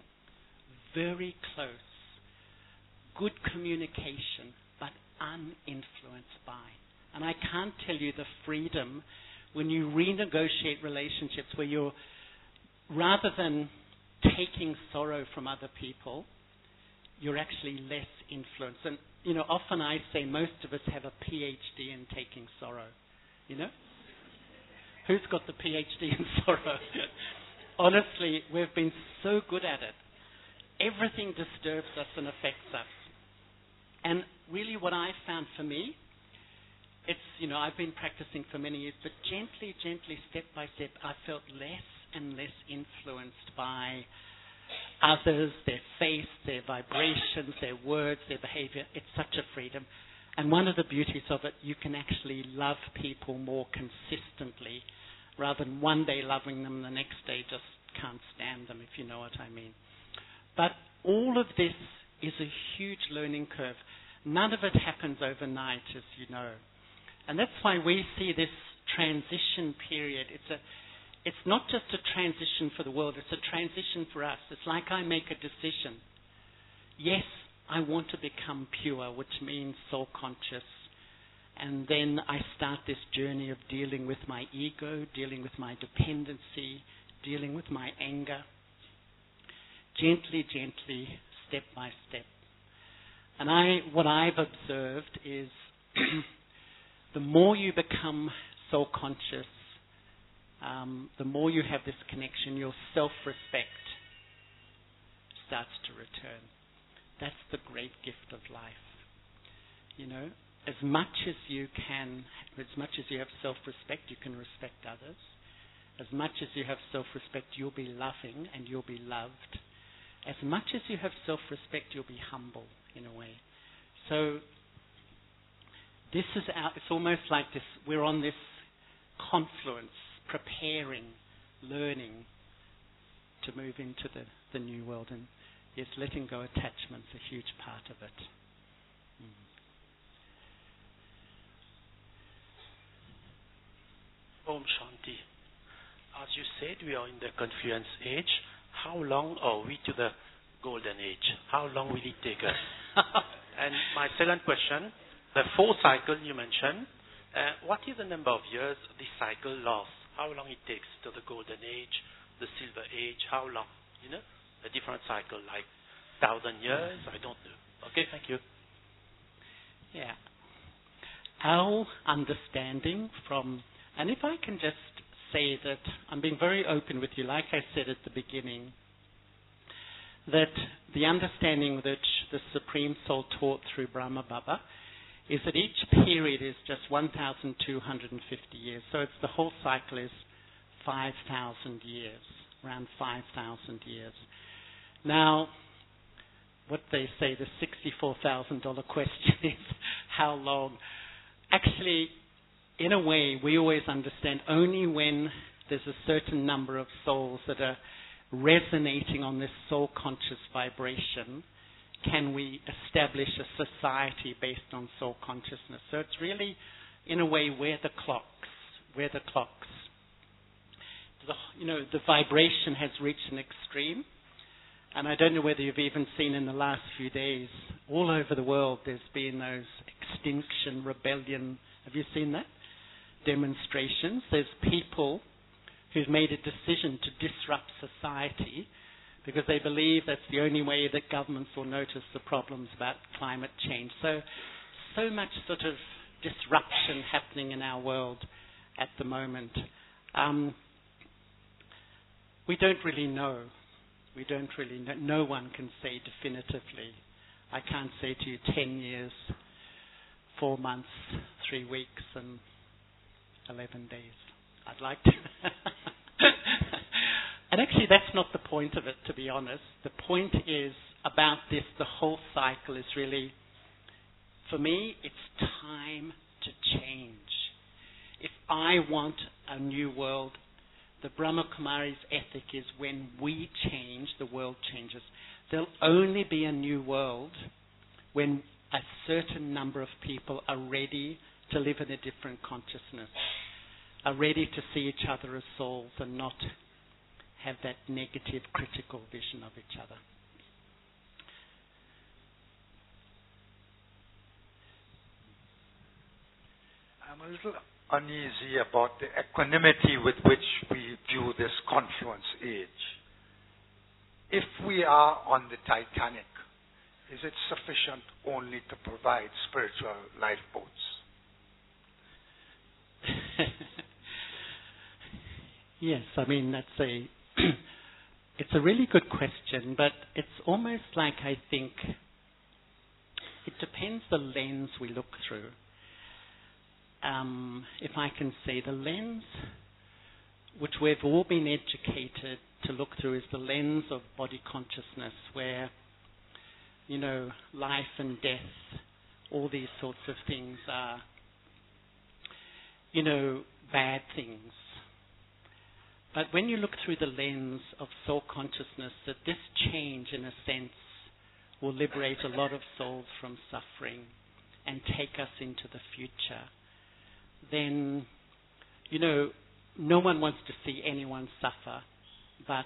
very close, good communication, but uninfluenced by. And I can't tell you the freedom when you renegotiate relationships where you're, rather than taking sorrow from other people, you're actually less influenced. And, you know, often I say most of us have a PhD in taking sorrow. You know? Who's got the PhD in sorrow? Honestly, we've been so good at it. Everything disturbs us and affects us. And really what I found for me, it's, you know, I've been practicing for many years, but gently, step by step, I felt less and less influenced by others, their face, their vibrations, their words, their behavior. It's such a freedom. And one of the beauties of it, you can actually love people more consistently rather than one day loving them, the next day just can't stand them, if you know what I mean. But all of this is a huge learning curve. None of it happens overnight, as you know. And that's why we see this transition period. It's not just a transition for the world, it's a transition for us. It's like I make a decision. Yes, I want to become pure, which means soul conscious. And then I start this journey of dealing with my ego, dealing with my dependency, dealing with my anger. Gently, step by step. And what I've observed is the more you become soul conscious, the more you have this connection, your self-respect starts to return. That's the great gift of life. You know, as much as you have self-respect, you can respect others. As much as you have self-respect, you'll be loving and you'll be loved. As much as you have self-respect, you'll be humble in a way. So this is it's almost like this, we're on this confluence, preparing, learning to move into the new world. And yes, letting go attachment's a huge part of it. Om Shanti. As you said, we are in the confluence age. How long are we to the golden age? How long will it take us? And my second question, the 4 cycle you mentioned, what is the number of years this cycle lasts? How long it takes to the golden age, the silver age? How long? A different cycle, like 1,000 years? I don't know. Okay, thank you. Yeah. Our understanding and if I can just say that I'm being very open with you, like I said at the beginning, that the understanding that the Supreme Soul taught through Brahma Baba is that each period is just 1,250 years. So it's the whole cycle is 5,000 years, around 5,000 years. Now, what they say, the $64,000 question is how long? Actually, in a way, we always understand only when there's a certain number of souls that are resonating on this soul-conscious vibration can we establish a society based on soul consciousness. So it's really, in a way, where the clocks. The vibration has reached an extreme. And I don't know whether you've even seen in the last few days, all over the world, there's been those extinction rebellion. Have you seen that? Demonstrations. There's people who've made a decision to disrupt society because they believe that's the only way that governments will notice the problems about climate change. So much sort of disruption happening in our world at the moment. We don't really know. No one can say definitively. I can't say to you 10 years, 4 months, 3 weeks, and 11 days. I'd like to. And actually, that's not the point of it, to be honest. The point is about this, the whole cycle is really, for me, it's time to change. If I want a new world, the Brahma Kumari's ethic is when we change, the world changes. There'll only be a new world when a certain number of people are ready to live in a different consciousness, are ready to see each other as souls and not have that negative, critical vision of each other. I'm a little uneasy about the equanimity with which we view this confluence age. If we are on the Titanic, is it sufficient only to provide spiritual lifeboats? Yes, I mean, it's a really good question, but it's almost like I think it depends the lens we look through. If I can say, the lens which we've all been educated to look through is the lens of body consciousness, where, life and death, all these sorts of things are, bad things. But when you look through the lens of soul consciousness, that this change, in a sense, will liberate a lot of souls from suffering and take us into the future, then, no one wants to see anyone suffer, but,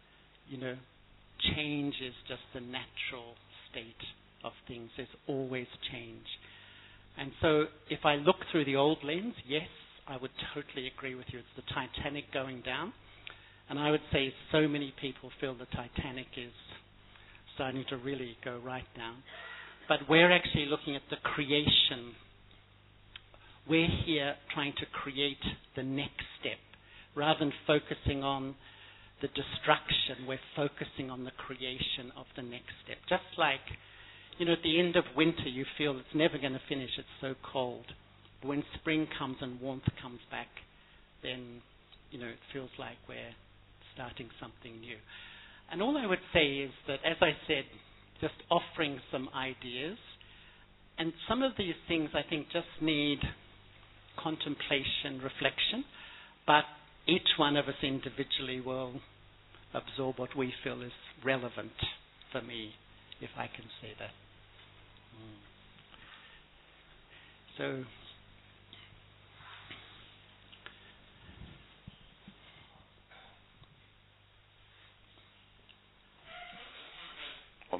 change is just the natural state of things. There's always change. And so if I look through the old lens, yes, I would totally agree with you. It's the Titanic going down. And I would say so many people feel the Titanic is starting to really go right down. But we're actually looking at the creation. We're here trying to create the next step. Rather than focusing on the destruction, we're focusing on the creation of the next step. Just like, at the end of winter, you feel it's never going to finish. It's so cold. But when spring comes and warmth comes back, then, it feels like we're starting something new. And all I would say is that, as I said, just offering some ideas. And some of these things, I think, just need contemplation, reflection. But each one of us individually will absorb what we feel is relevant for me, if I can say that. So,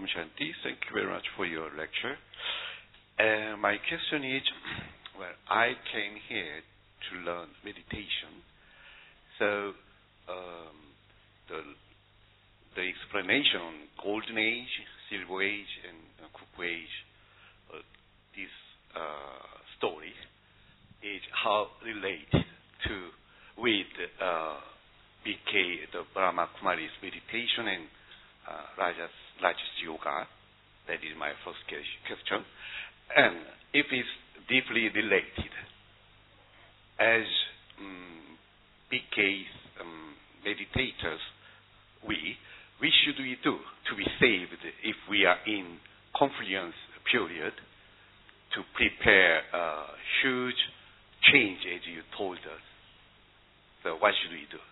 Shanti. Thank you very much for your lecture. My question is, well, I came here to learn meditation. So the explanation on Golden Age, Silver Age, and Copper Age, this story is how related with BK, the Brahma Kumari's meditation and Rajas Yoga. That is my first question. And if it's deeply related, as BK's meditators, we should we do to be saved if we are in confluence period to prepare a huge change as you told us? So what should we do?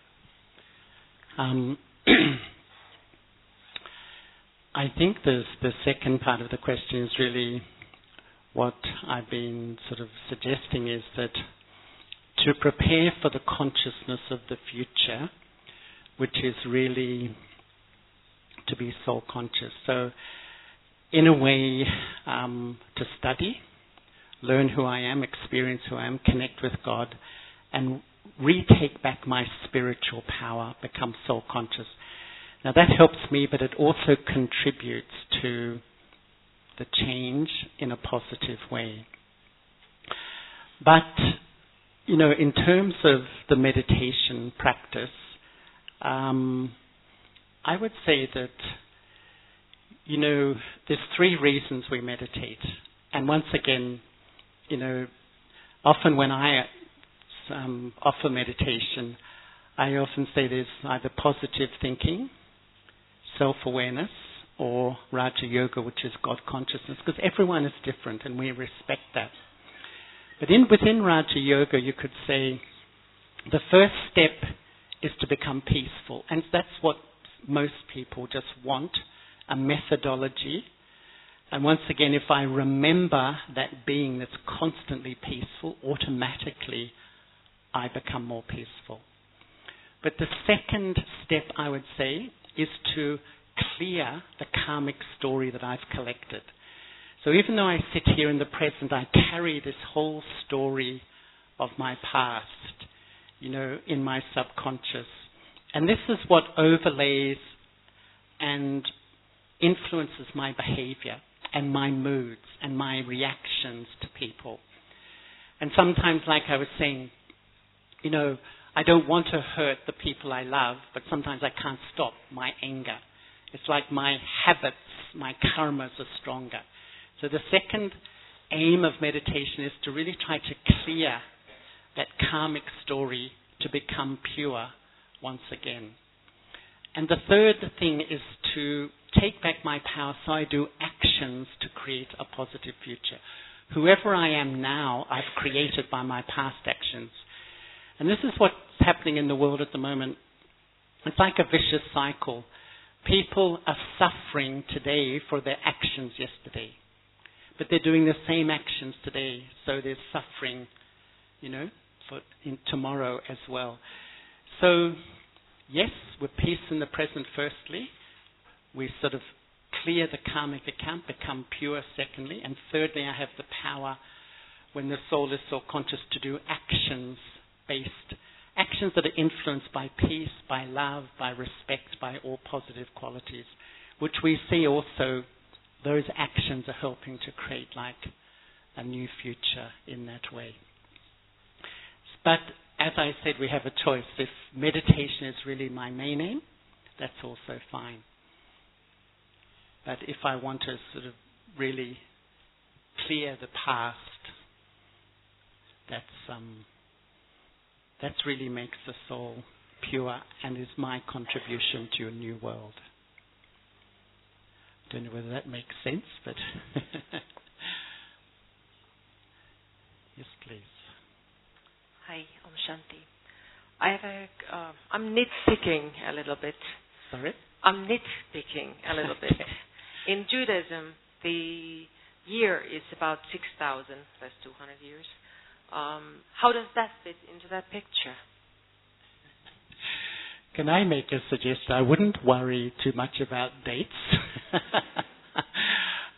I think the second part of the question is really what I've been sort of suggesting, is that to prepare for the consciousness of the future, which is really to be soul conscious. So in a way, to study, learn who I am, experience who I am, connect with God, and retake back my spiritual power, become soul conscious. Now that helps me, but it also contributes to the change in a positive way. But, in terms of the meditation practice, I would say that, there's 3 reasons we meditate. And once again, often when I offer meditation, I often say there's either positive thinking, self-awareness, or Raja Yoga, which is God consciousness, because everyone is different and we respect that. But within Raja Yoga, you could say the first step is to become peaceful. And that's what most people just want, a methodology. And once again, if I remember that being that's constantly peaceful, automatically I become more peaceful. But the second step, I would say, is to clear the karmic story that I've collected. So even though I sit here in the present, I carry this whole story of my past, in my subconscious. And this is what overlays and influences my behavior and my moods and my reactions to people. And sometimes, like I was saying, I don't want to hurt the people I love, but sometimes I can't stop my anger. It's like my habits, my karmas are stronger. So the second aim of meditation is to really try to clear that karmic story to become pure once again. And the third thing is to take back my power, so I do actions to create a positive future. Whoever I am now, I've created by my past actions. And this is what's happening in the world at the moment. It's like a vicious cycle. People are suffering today for their actions yesterday. But they're doing the same actions today, so they're suffering, in tomorrow as well. So, yes, we're peace in the present firstly. We sort of clear the karmic account, become pure secondly. And thirdly, I have the power, when the soul is so conscious, to do actions that are influenced by peace, by love, by respect, by all positive qualities, which we see also those actions are helping to create like a new future in that way. But as I said, we have a choice. If meditation is really my main aim, that's also fine. But if I want to sort of really clear the past, that really makes the soul pure and is my contribution to a new world. I don't know whether that makes sense, but yes, please. Hi, Om Shanti. I'm nitpicking a little bit. Sorry? I'm nitpicking a little bit. In Judaism, the year is about 6,000 plus 200 years. How does that fit into that picture? Can I make a suggestion? I wouldn't worry too much about dates.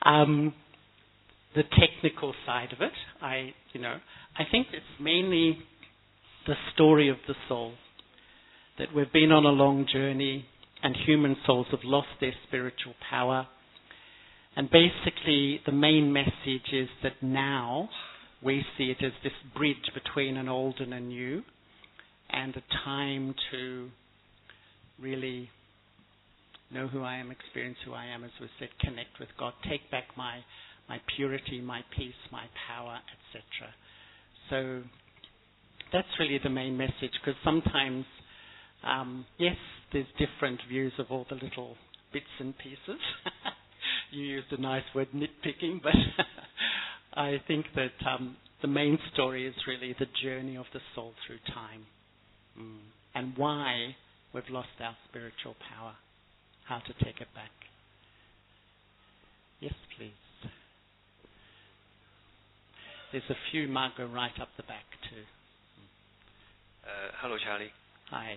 The technical side of it, I think it's mainly the story of the soul. That we've been on a long journey and human souls have lost their spiritual power. And basically the main message is that now we see it as this bridge between an old and a new, and a time to really know who I am, experience who I am, as we said, connect with God, take back my purity, my peace, my power, etc. So that's really the main message, because sometimes, yes, there's different views of all the little bits and pieces. You used a nice word, nitpicking, but I think that the main story is really the journey of the soul through time, and why we've lost our spiritual power, how to take it back. Yes, please. There's a few, Margot, right up the back too. Hello, Charlie. Hi.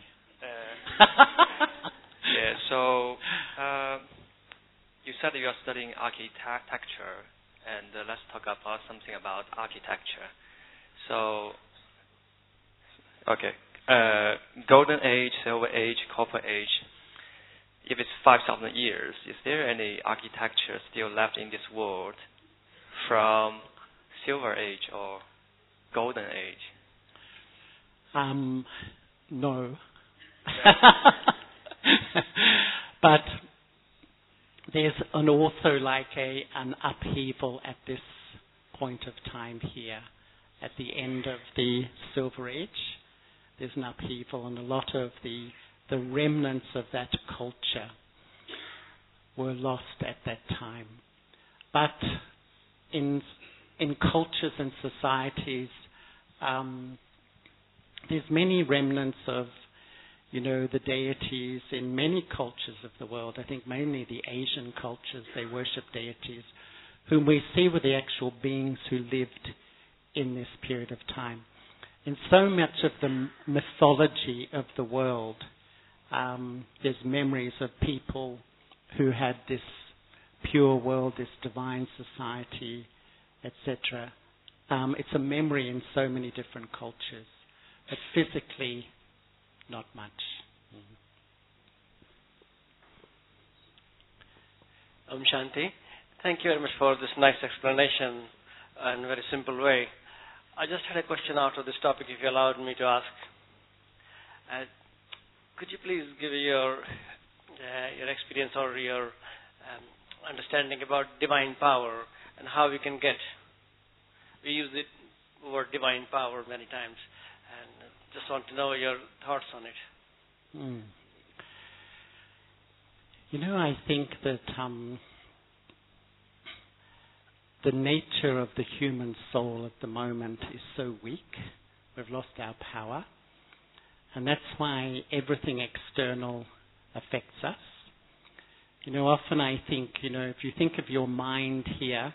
Yeah, so you said you are studying architecture, and let's talk about something about architecture. So, okay, Golden Age, Silver Age, Copper Age. If it's 5,000 years, is there any architecture still left in this world from Silver Age or Golden Age? No. But there's also like an upheaval at this point of time here. At the end of the Silver Age, there's an upheaval, and a lot of the remnants of that culture were lost at that time. But in cultures and societies, there's many remnants of, the deities in many cultures of the world. I think mainly the Asian cultures, they worship deities, whom we see were the actual beings who lived in this period of time. In so much of the mythology of the world, there's memories of people who had this pure world, this divine society, etc. It's a memory in so many different cultures, but physically, not much. Shanti, thank you very much for this nice explanation in a very simple way. I just had a question out of this topic, if you allowed me to ask. Could you please give your experience or your understanding about divine power and how we can get? We use the word divine power many times, and just want to know your thoughts on it. I think that the nature of the human soul at the moment is so weak. We've lost our power. And that's why everything external affects us. Often I think, if you think of your mind here,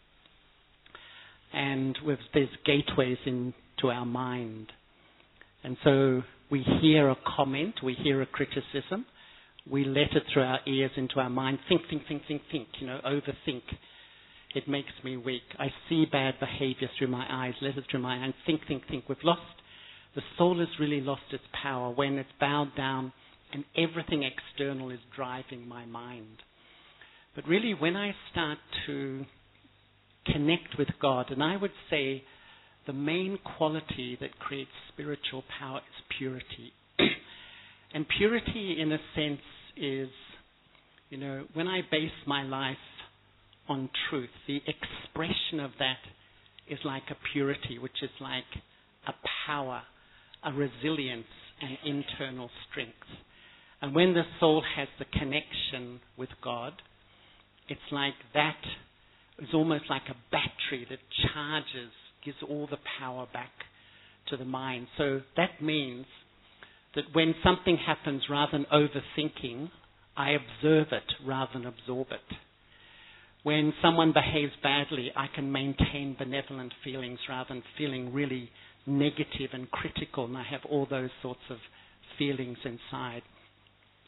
and there's gateways into our mind. And so we hear a comment, we hear a criticism, we let it through our ears into our mind, think, overthink. It makes me weak. I see bad behavior through my eyes, let it through my eyes, think. The soul has really lost its power when it's bowed down and everything external is driving my mind. But really, when I start to connect with God, and I would say the main quality that creates spiritual power is purity. And purity, in a sense, is, when I base my life on truth, the expression of that is like a purity, which is like a power, a resilience, an internal strength. And when the soul has the connection with God, it's like that is almost like a battery that charges, gives all the power back to the mind. So that means that when something happens, rather than overthinking, I observe it rather than absorb it. When someone behaves badly, I can maintain benevolent feelings rather than feeling really negative and critical, and I have all those sorts of feelings inside.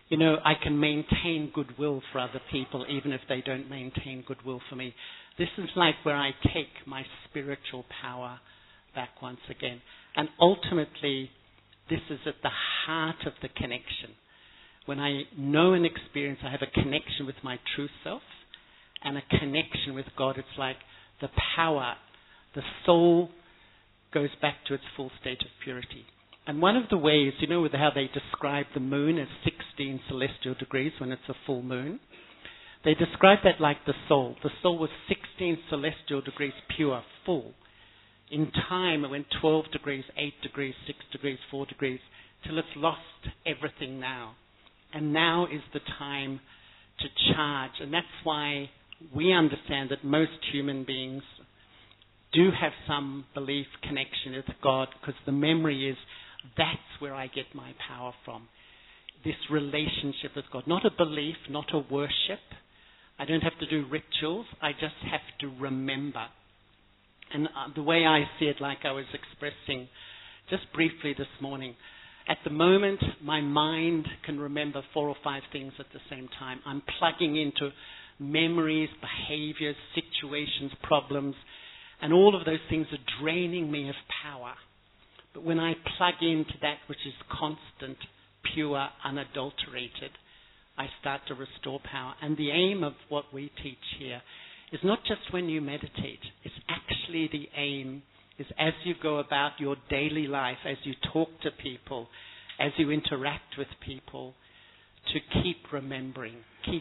I can maintain goodwill for other people even if they don't maintain goodwill for me. This is like where I take my spiritual power back once again. And ultimately, this is at the heart of the connection. When I know and experience, I have a connection with my true self and a connection with God. It's like the power, the soul goes back to its full state of purity. And one of the ways, with how they describe the moon as 16 celestial degrees when it's a full moon, they describe that like the soul. The soul was 16 celestial degrees pure, full. In time, it went 12 degrees, 8 degrees, 6 degrees, 4 degrees, till it's lost everything now. And now is the time to charge. And that's why we understand that most human beings do have some belief connection with God, because the memory is, that's where I get my power from. This relationship with God. Not a belief, not a worship. I don't have to do rituals. I just have to remember. And the way I see it, like I was expressing just briefly this morning, at the moment, my mind can remember 4 or 5 things at the same time. I'm plugging into memories, behaviors, situations, problems, and all of those things are draining me of power. But when I plug into that which is constant, pure, unadulterated, I start to restore power. And the aim of what we teach here is not just when you meditate. It's actually the aim is as you go about your daily life, as you talk to people, as you interact with people, to keep remembering.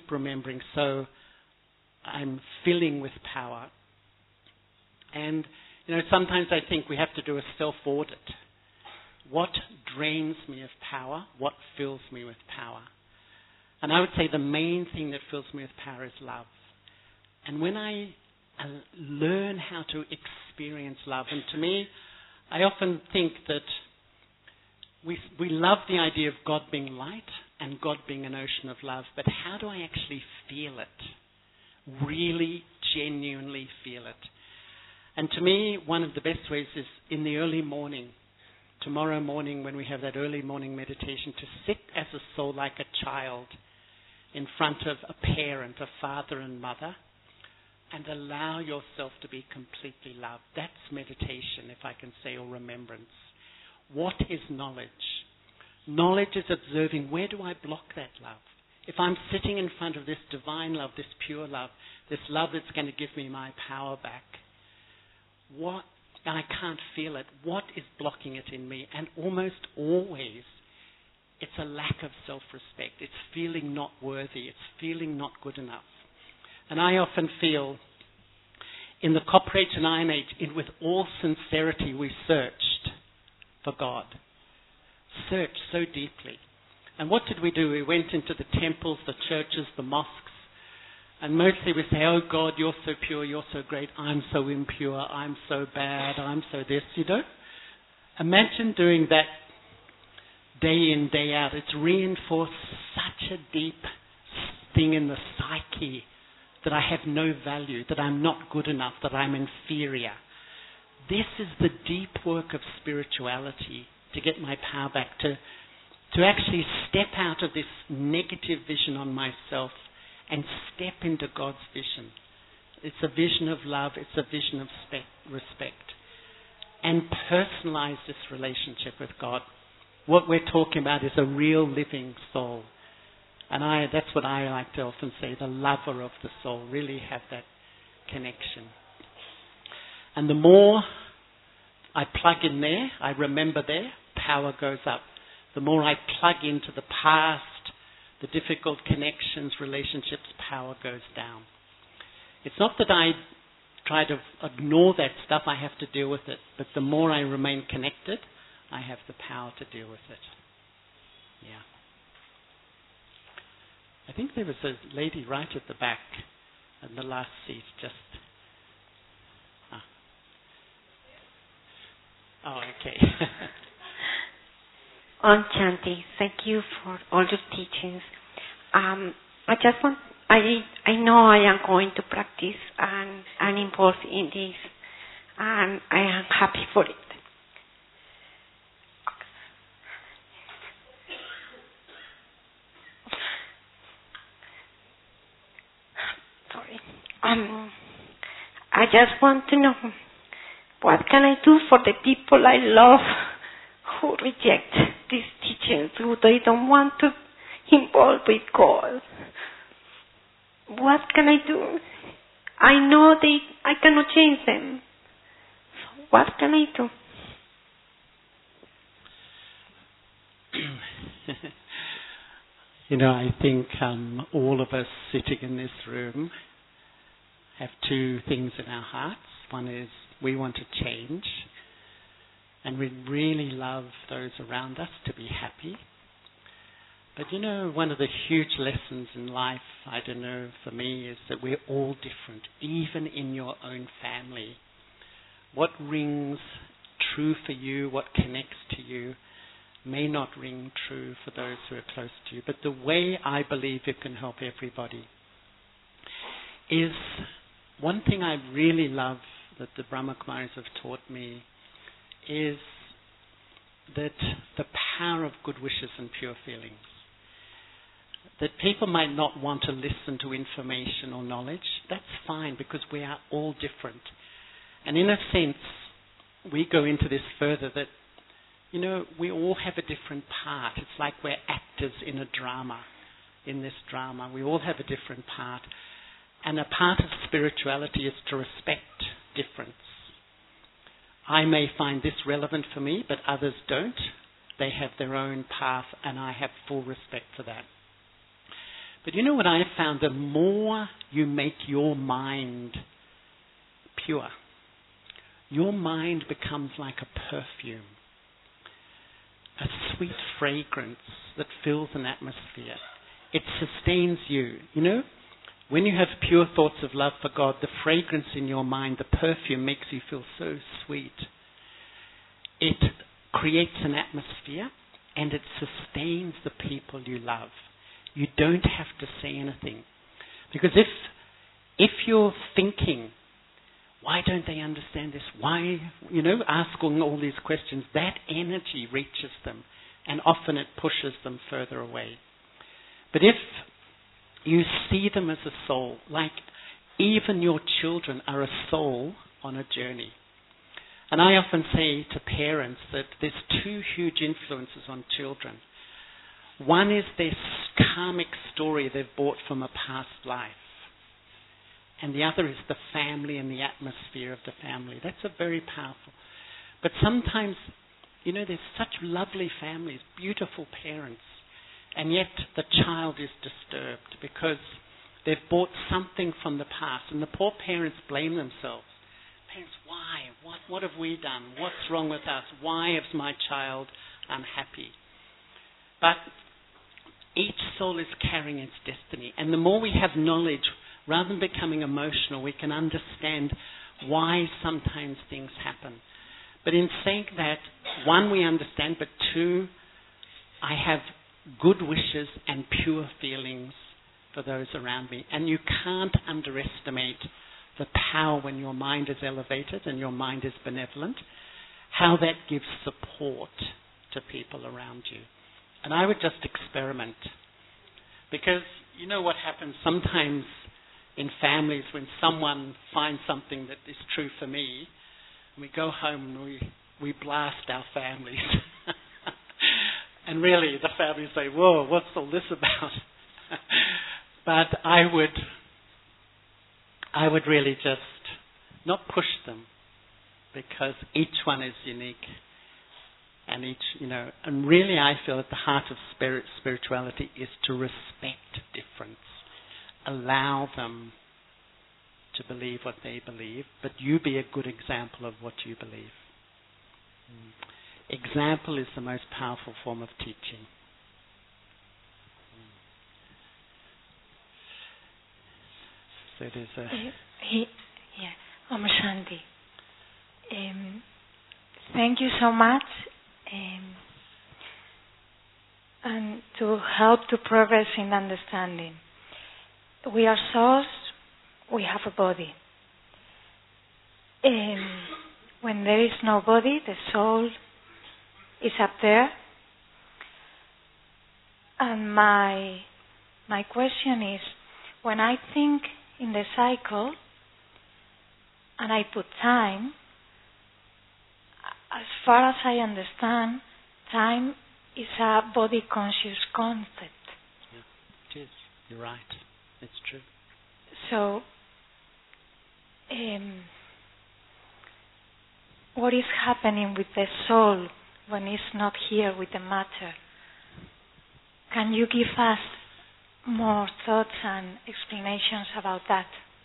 So I'm filling with power. And, sometimes I think we have to do a self-audit. What drains me of power? What fills me with power? And I would say the main thing that fills me with power is love. And when I learn how to experience love, and to me, I often think that we love the idea of God being light and God being an ocean of love, but how do I actually feel it? Really, genuinely feel it. And to me, one of the best ways is in the early morning, tomorrow morning when we have that early morning meditation, to sit as a soul like a child in front of a parent, a father and mother, and allow yourself to be completely loved. That's meditation, if I can say, or remembrance. What is knowledge? Knowledge is observing, where do I block that love? If I'm sitting in front of this divine love, this pure love, this love that's going to give me my power back, and I can't feel it, what is blocking it in me? And almost always, it's a lack of self-respect. It's feeling not worthy. It's feeling not good enough. And I often feel, in the Copper Age and Iron Age, with all sincerity, we searched for God. Searched so deeply. And what did we do? We went into the temples, the churches, the mosques, and mostly we say, oh God, you're so pure, you're so great, I'm so impure, I'm so bad, I'm so this, Imagine doing that day in, day out. It's reinforced such a deep thing in the psyche that I have no value, that I'm not good enough, that I'm inferior. This is the deep work of spirituality, to get my power back, to actually step out of this negative vision on myself and step into God's vision. It's a vision of love, it's a vision of respect. And personalize this relationship with God. What we're talking about is a real living soul. And that's what I like to often say, the lover of the soul, really have that connection. And the more I plug in there, I remember there, power goes up. The more I plug into the past, the difficult connections, relationships, power goes down. It's not that I try to ignore that stuff, I have to deal with it. But the more I remain connected, I have the power to deal with it. Yeah. I think there was a lady right at the back, in the last seat, just... Oh, okay. Om Shanti, thank you for all your teachings. I know I am going to practice and involved in this, and I am happy for it. just want to know, what can I do for the people I love who reject these teachings, who they don't want to involve with God? What can I do? I know I cannot change them. So what can I do? I think all of us sitting in this room have two things in our hearts. One is we want to change, and we really love those around us to be happy. But one of the huge lessons in life, I don't know, for me, is that we're all different, even in your own family. What rings true for you, what connects to you, may not ring true for those who are close to you. But the way I believe it can help everybody is one thing I really love that the Brahmakumaris have taught me is that the power of good wishes and pure feelings. That people might not want to listen to information or knowledge. That's fine, because we are all different. And in a sense, we go into this further that we all have a different part. It's like we're actors in a drama. In this drama, we all have a different part. And a part of spirituality is to respect difference. I may find this relevant for me, but others don't. They have their own path, and I have full respect for that. But what I have found? The more you make your mind pure, your mind becomes like a perfume. A sweet fragrance that fills an atmosphere. It sustains you. When you have pure thoughts of love for God, the fragrance in your mind, the perfume, makes you feel so sweet. It creates an atmosphere, and it sustains the people you love. You don't have to say anything. Because if you're thinking, why don't they understand this? Why, asking all these questions, that energy reaches them, and often it pushes them further away. But if you see them as a soul, like even your children are a soul on a journey. And I often say to parents that there's two huge influences on children. One is this karmic story they've brought from a past life. And the other is the family and the atmosphere of the family. That's a very powerful. But sometimes, there's such lovely families, beautiful parents, and yet the child is disturbed because they've brought something from the past, and the poor parents blame themselves. Parents, why? What have we done? What's wrong with us? Why is my child unhappy? But each soul is carrying its destiny, and the more we have knowledge, rather than becoming emotional, we can understand why sometimes things happen. But in saying that, one, we understand, but two, I have good wishes and pure feelings for those around me. And you can't underestimate the power when your mind is elevated and your mind is benevolent, how that gives support to people around you. And I would just experiment. Because what happens sometimes in families when someone finds something that is true for me, we go home and we blast our families. And really the families say, whoa, what's all this about? But I would really just not push them, because each one is unique. And and really I feel at the heart of spirituality is to respect difference. Allow them to believe what they believe, but you be a good example of what you believe. Example is the most powerful form of teaching. So there's Om Shanti. Thank you so much. And to help to progress in understanding. We are souls, we have a body. When there is no body, the soul is up there. And my question is, when I think in the cycle, and I put time, as far as I understand, time is a body conscious concept. Yeah, it is. You're right. It's true. So, what is happening with the soul when it's not here with the matter? Can you give us more thoughts and explanations about that?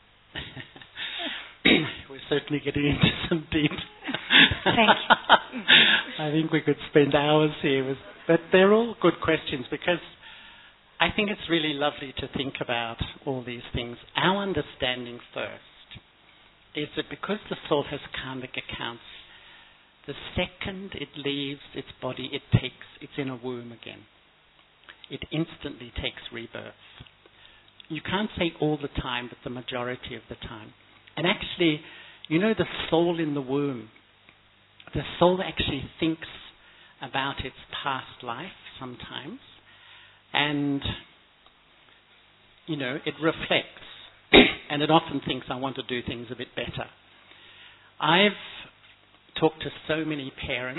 We're certainly getting into some deep. Thank you. I think we could spend hours here, but they're all good questions because I think it's really lovely to think about all these things. Our understanding first is that because the soul has karmic accounts, the second it leaves its body, it's in a womb again. It instantly takes rebirth. You can't say all the time, but the majority of the time. And actually, you know, the soul in the womb, the soul actually thinks about its past life sometimes. And, you know, it reflects. And it often thinks, I want to do things a bit better. I've talked to so many parents,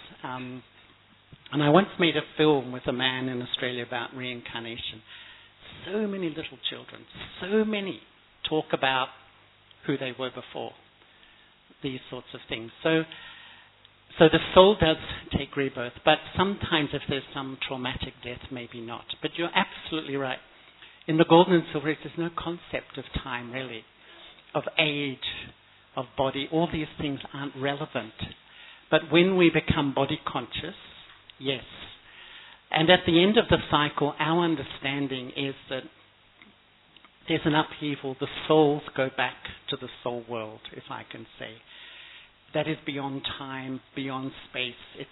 and I once made a film with a man in Australia about reincarnation. So many little children, so many talk about who they were before, these sorts of things. So the soul does take rebirth, but sometimes if there's some traumatic death, maybe not. But you're absolutely right. In the Golden and Silver Age, there's no concept of time, really, of age, of body. All these things aren't relevant. But when we become body conscious, yes. And at the end of the cycle, our understanding is that there's an upheaval. The souls go back to the soul world, if I can say. That is beyond time, beyond space.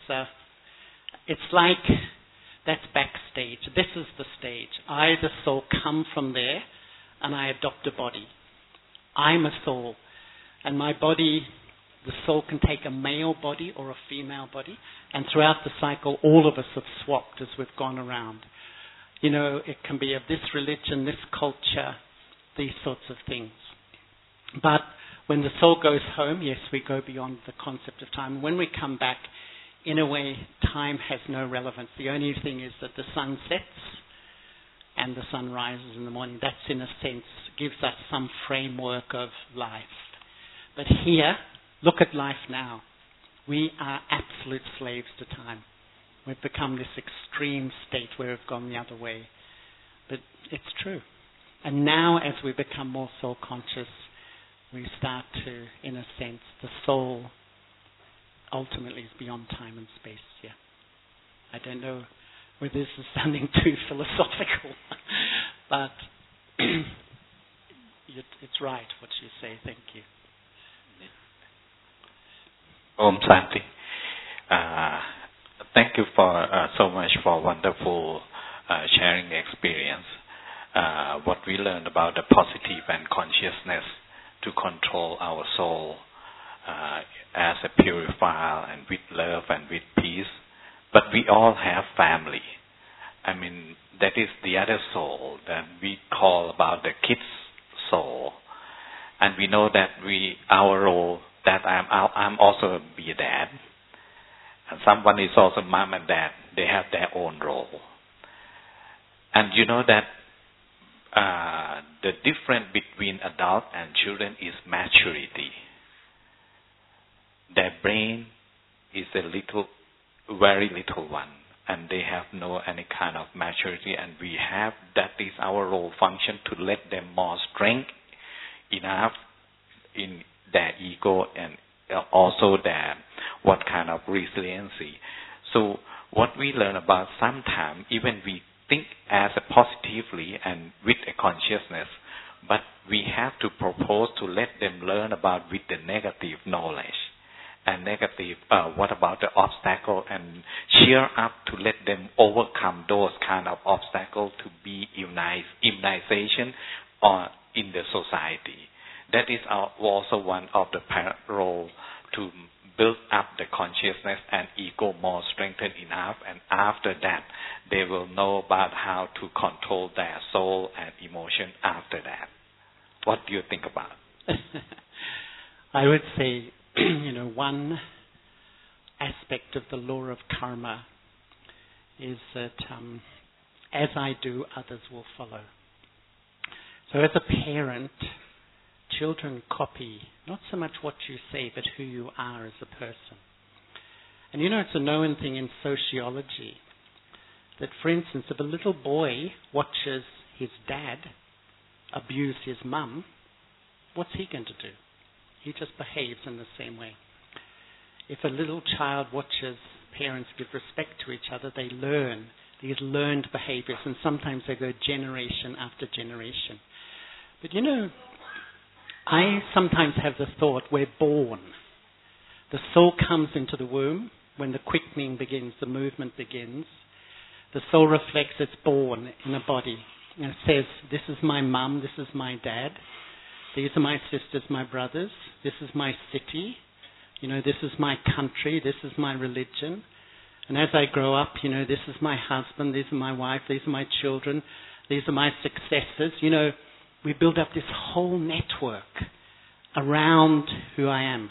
It's like that's backstage. This is the stage. I, the soul, come from there and I adopt a body. I'm a soul. And my body, the soul can take a male body or a female body. And throughout the cycle, all of us have swapped as we've gone around. You know, it can be of this religion, this culture, these sorts of things. But when the soul goes home, yes, we go beyond the concept of time. When we come back, in a way, time has no relevance. The only thing is that the sun sets and the sun rises in the morning. That's, in a sense, gives us some framework of life. But here, look at life now. We are absolute slaves to time. We've become this extreme state where we've gone the other way. But it's true. And now, as we become more soul conscious, we start to, in a sense, the soul ultimately is beyond time and space. Yeah. I don't know whether this is sounding too philosophical, but it's right what you say. Thank you. Om Santi. Thank you for so much for wonderful sharing experience. What we learned about the positive and consciousness to control our soul as a purifier and with love and with peace. But we all have family. I mean, that is the other soul that we call about the kids' soul. And we know that our role, that I'm also be a dad. And someone is also mom and dad. They have their own role. And you know that the difference between adult and children is maturity. Their brain is very little one, and they have no any kind of maturity, and that is our role function to let them more strength enough in their ego and also their what kind of resiliency. So what we learn about sometimes, even we think as a positively and with a consciousness, but we have to propose to let them learn about with the negative knowledge and negative, what about the obstacle, and cheer up to let them overcome those kind of obstacles to be immunization in the society. That is also one of the parent role to build up the consciousness and ego more strengthened enough, and after that they will know about how to control their soul and emotion after that. What do you think about? I would say, one aspect of the law of karma is that as I do, others will follow. So as a parent, children copy not so much what you say, but who you are as a person. And it's a known thing in sociology that, for instance, if a little boy watches his dad abuse his mum, what's he going to do? He just behaves in the same way. If a little child watches parents give respect to each other, they learn these learned behaviors, and sometimes they go generation after generation. But I sometimes have the thought we're born. The soul comes into the womb. When the quickening begins, the movement begins. The soul reflects it's born in a body. And it says, this is my mum, this is my dad. These are my sisters, my brothers. This is my city. This is my country. This is my religion. And as I grow up, this is my husband. These are my wife. These are my children. These are my successors. We build up this whole network around who I am.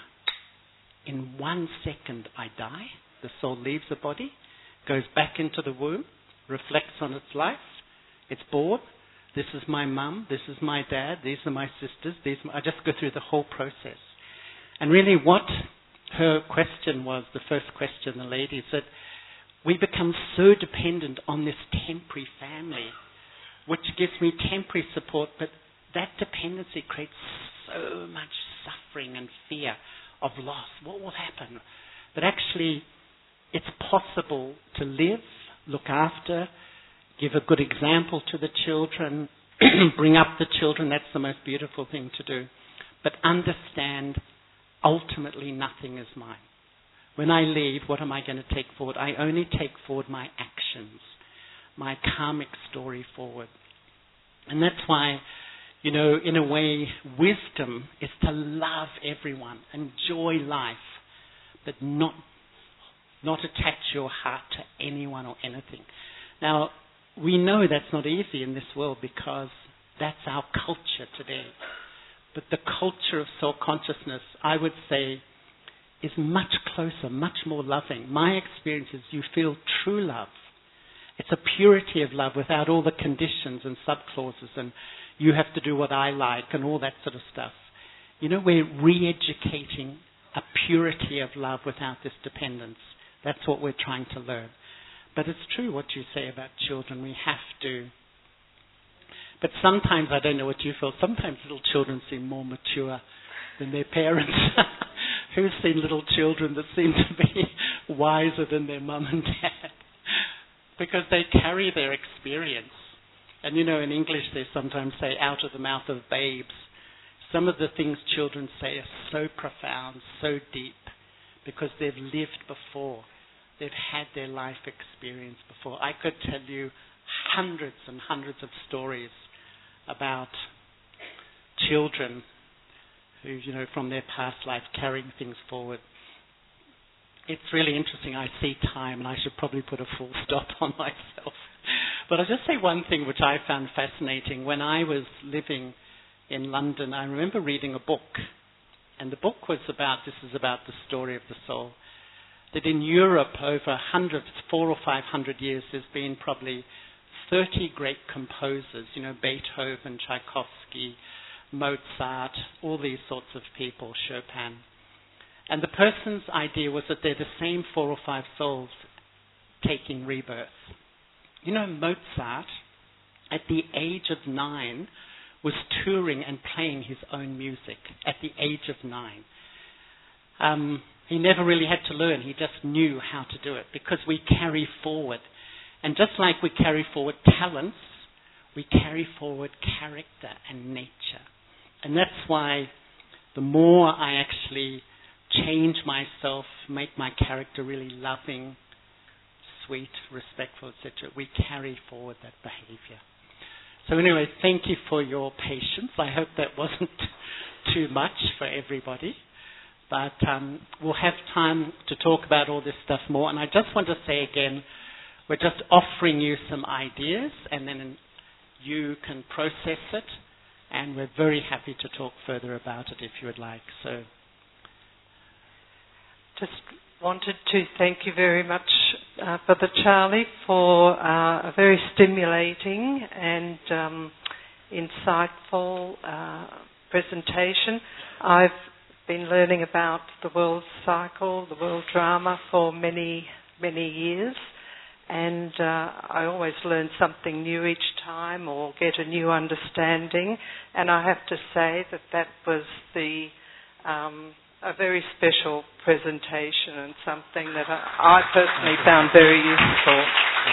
In 1 second, I die. The soul leaves the body, goes back into the womb, reflects on its life. It's born. This is my mum. This is my dad. These are my sisters. I just go through the whole process. And really what her question was, the first question, the lady said, we become so dependent on this temporary family, which gives me temporary support, but that dependency creates so much suffering and fear of loss. What will happen? But actually, it's possible to live, look after, give a good example to the children, bring up the children. That's the most beautiful thing to do. But understand, ultimately, nothing is mine. When I leave, what am I going to take forward? I only take forward my actions, my karmic story forward. And that's why, in a way, wisdom is to love everyone, enjoy life, but not attach your heart to anyone or anything. Now, we know that's not easy in this world because that's our culture today. But the culture of soul consciousness, I would say, is much closer, much more loving. My experience is you feel true love. It's a purity of love without all the conditions and subclauses and you have to do what I like and all that sort of stuff. We're re-educating a purity of love without this dependence. That's what we're trying to learn. But it's true what you say about children. We have to. But sometimes, I don't know what you feel, sometimes little children seem more mature than their parents. Who's seen little children that seem to be wiser than their mum and dad? Because they carry their experience. And in English they sometimes say, out of the mouth of babes. Some of the things children say are so profound, so deep, because they've lived before. They've had their life experience before. I could tell you hundreds and hundreds of stories about children who, from their past life, carrying things forward. It's really interesting. I see time, and I should probably put a full stop on myself. But I'll just say one thing which I found fascinating. When I was living in London, I remember reading a book. And the book was about the story of the soul. That in Europe, over 400 or 500 years, there's been probably 30 great composers, Beethoven, Tchaikovsky, Mozart, all these sorts of people, Chopin. And the person's idea was that they're the same 4 or 5 souls taking rebirth. Mozart, at the age of 9, was touring and playing his own music at the age of 9. He never really had to learn. He just knew how to do it because we carry forward. And just like we carry forward talents, we carry forward character and nature. And that's why the more I actually change myself, make my character really loving, sweet, respectful, etc., we carry forward that behavior. So anyway, thank you for your patience. I hope that wasn't too much for everybody. But we'll have time to talk about all this stuff more. And I just want to say again, we're just offering you some ideas and then you can process it. And we're very happy to talk further about it if you would like. So Just wanted to thank you very much, Brother Charlie, for a very stimulating and insightful presentation. I've been learning about the world cycle, the world drama for many, many years, and I always learn something new each time or get a new understanding, and I have to say that was a very special presentation and something that I personally found very useful.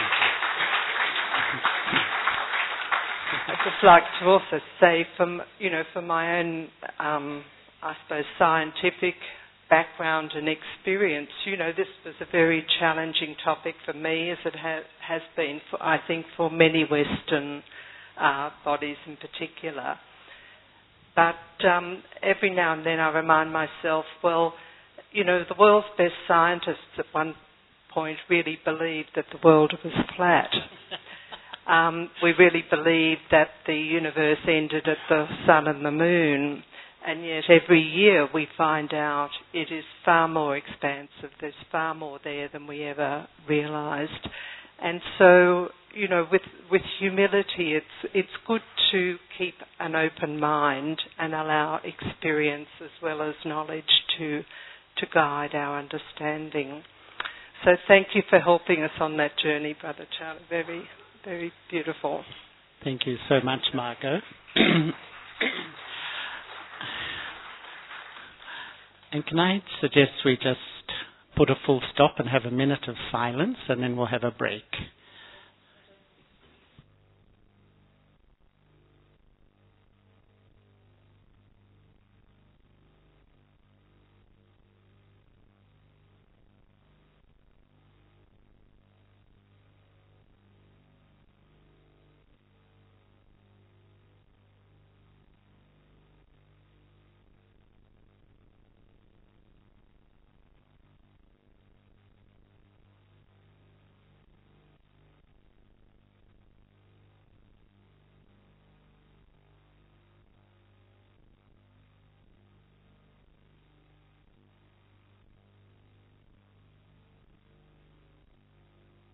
I'd just like to also say, from my own, I suppose, scientific background and experience, this was a very challenging topic for me, as it has been, I think, for many Western bodies in particular. But every now and then I remind myself, well, the world's best scientists at one point really believed that the world was flat. We really believed that the universe ended at the sun and the moon, and yet every year we find out it is far more expansive. There's far more there than we ever realised. And so, with humility, it's good to keep an open mind and allow experience as well as knowledge to guide our understanding. So thank you for helping us on that journey, Brother Charlie. Very, very beautiful. Thank you so much, Margot. And can I suggest we just put a full stop and have a minute of silence, and then we'll have a break.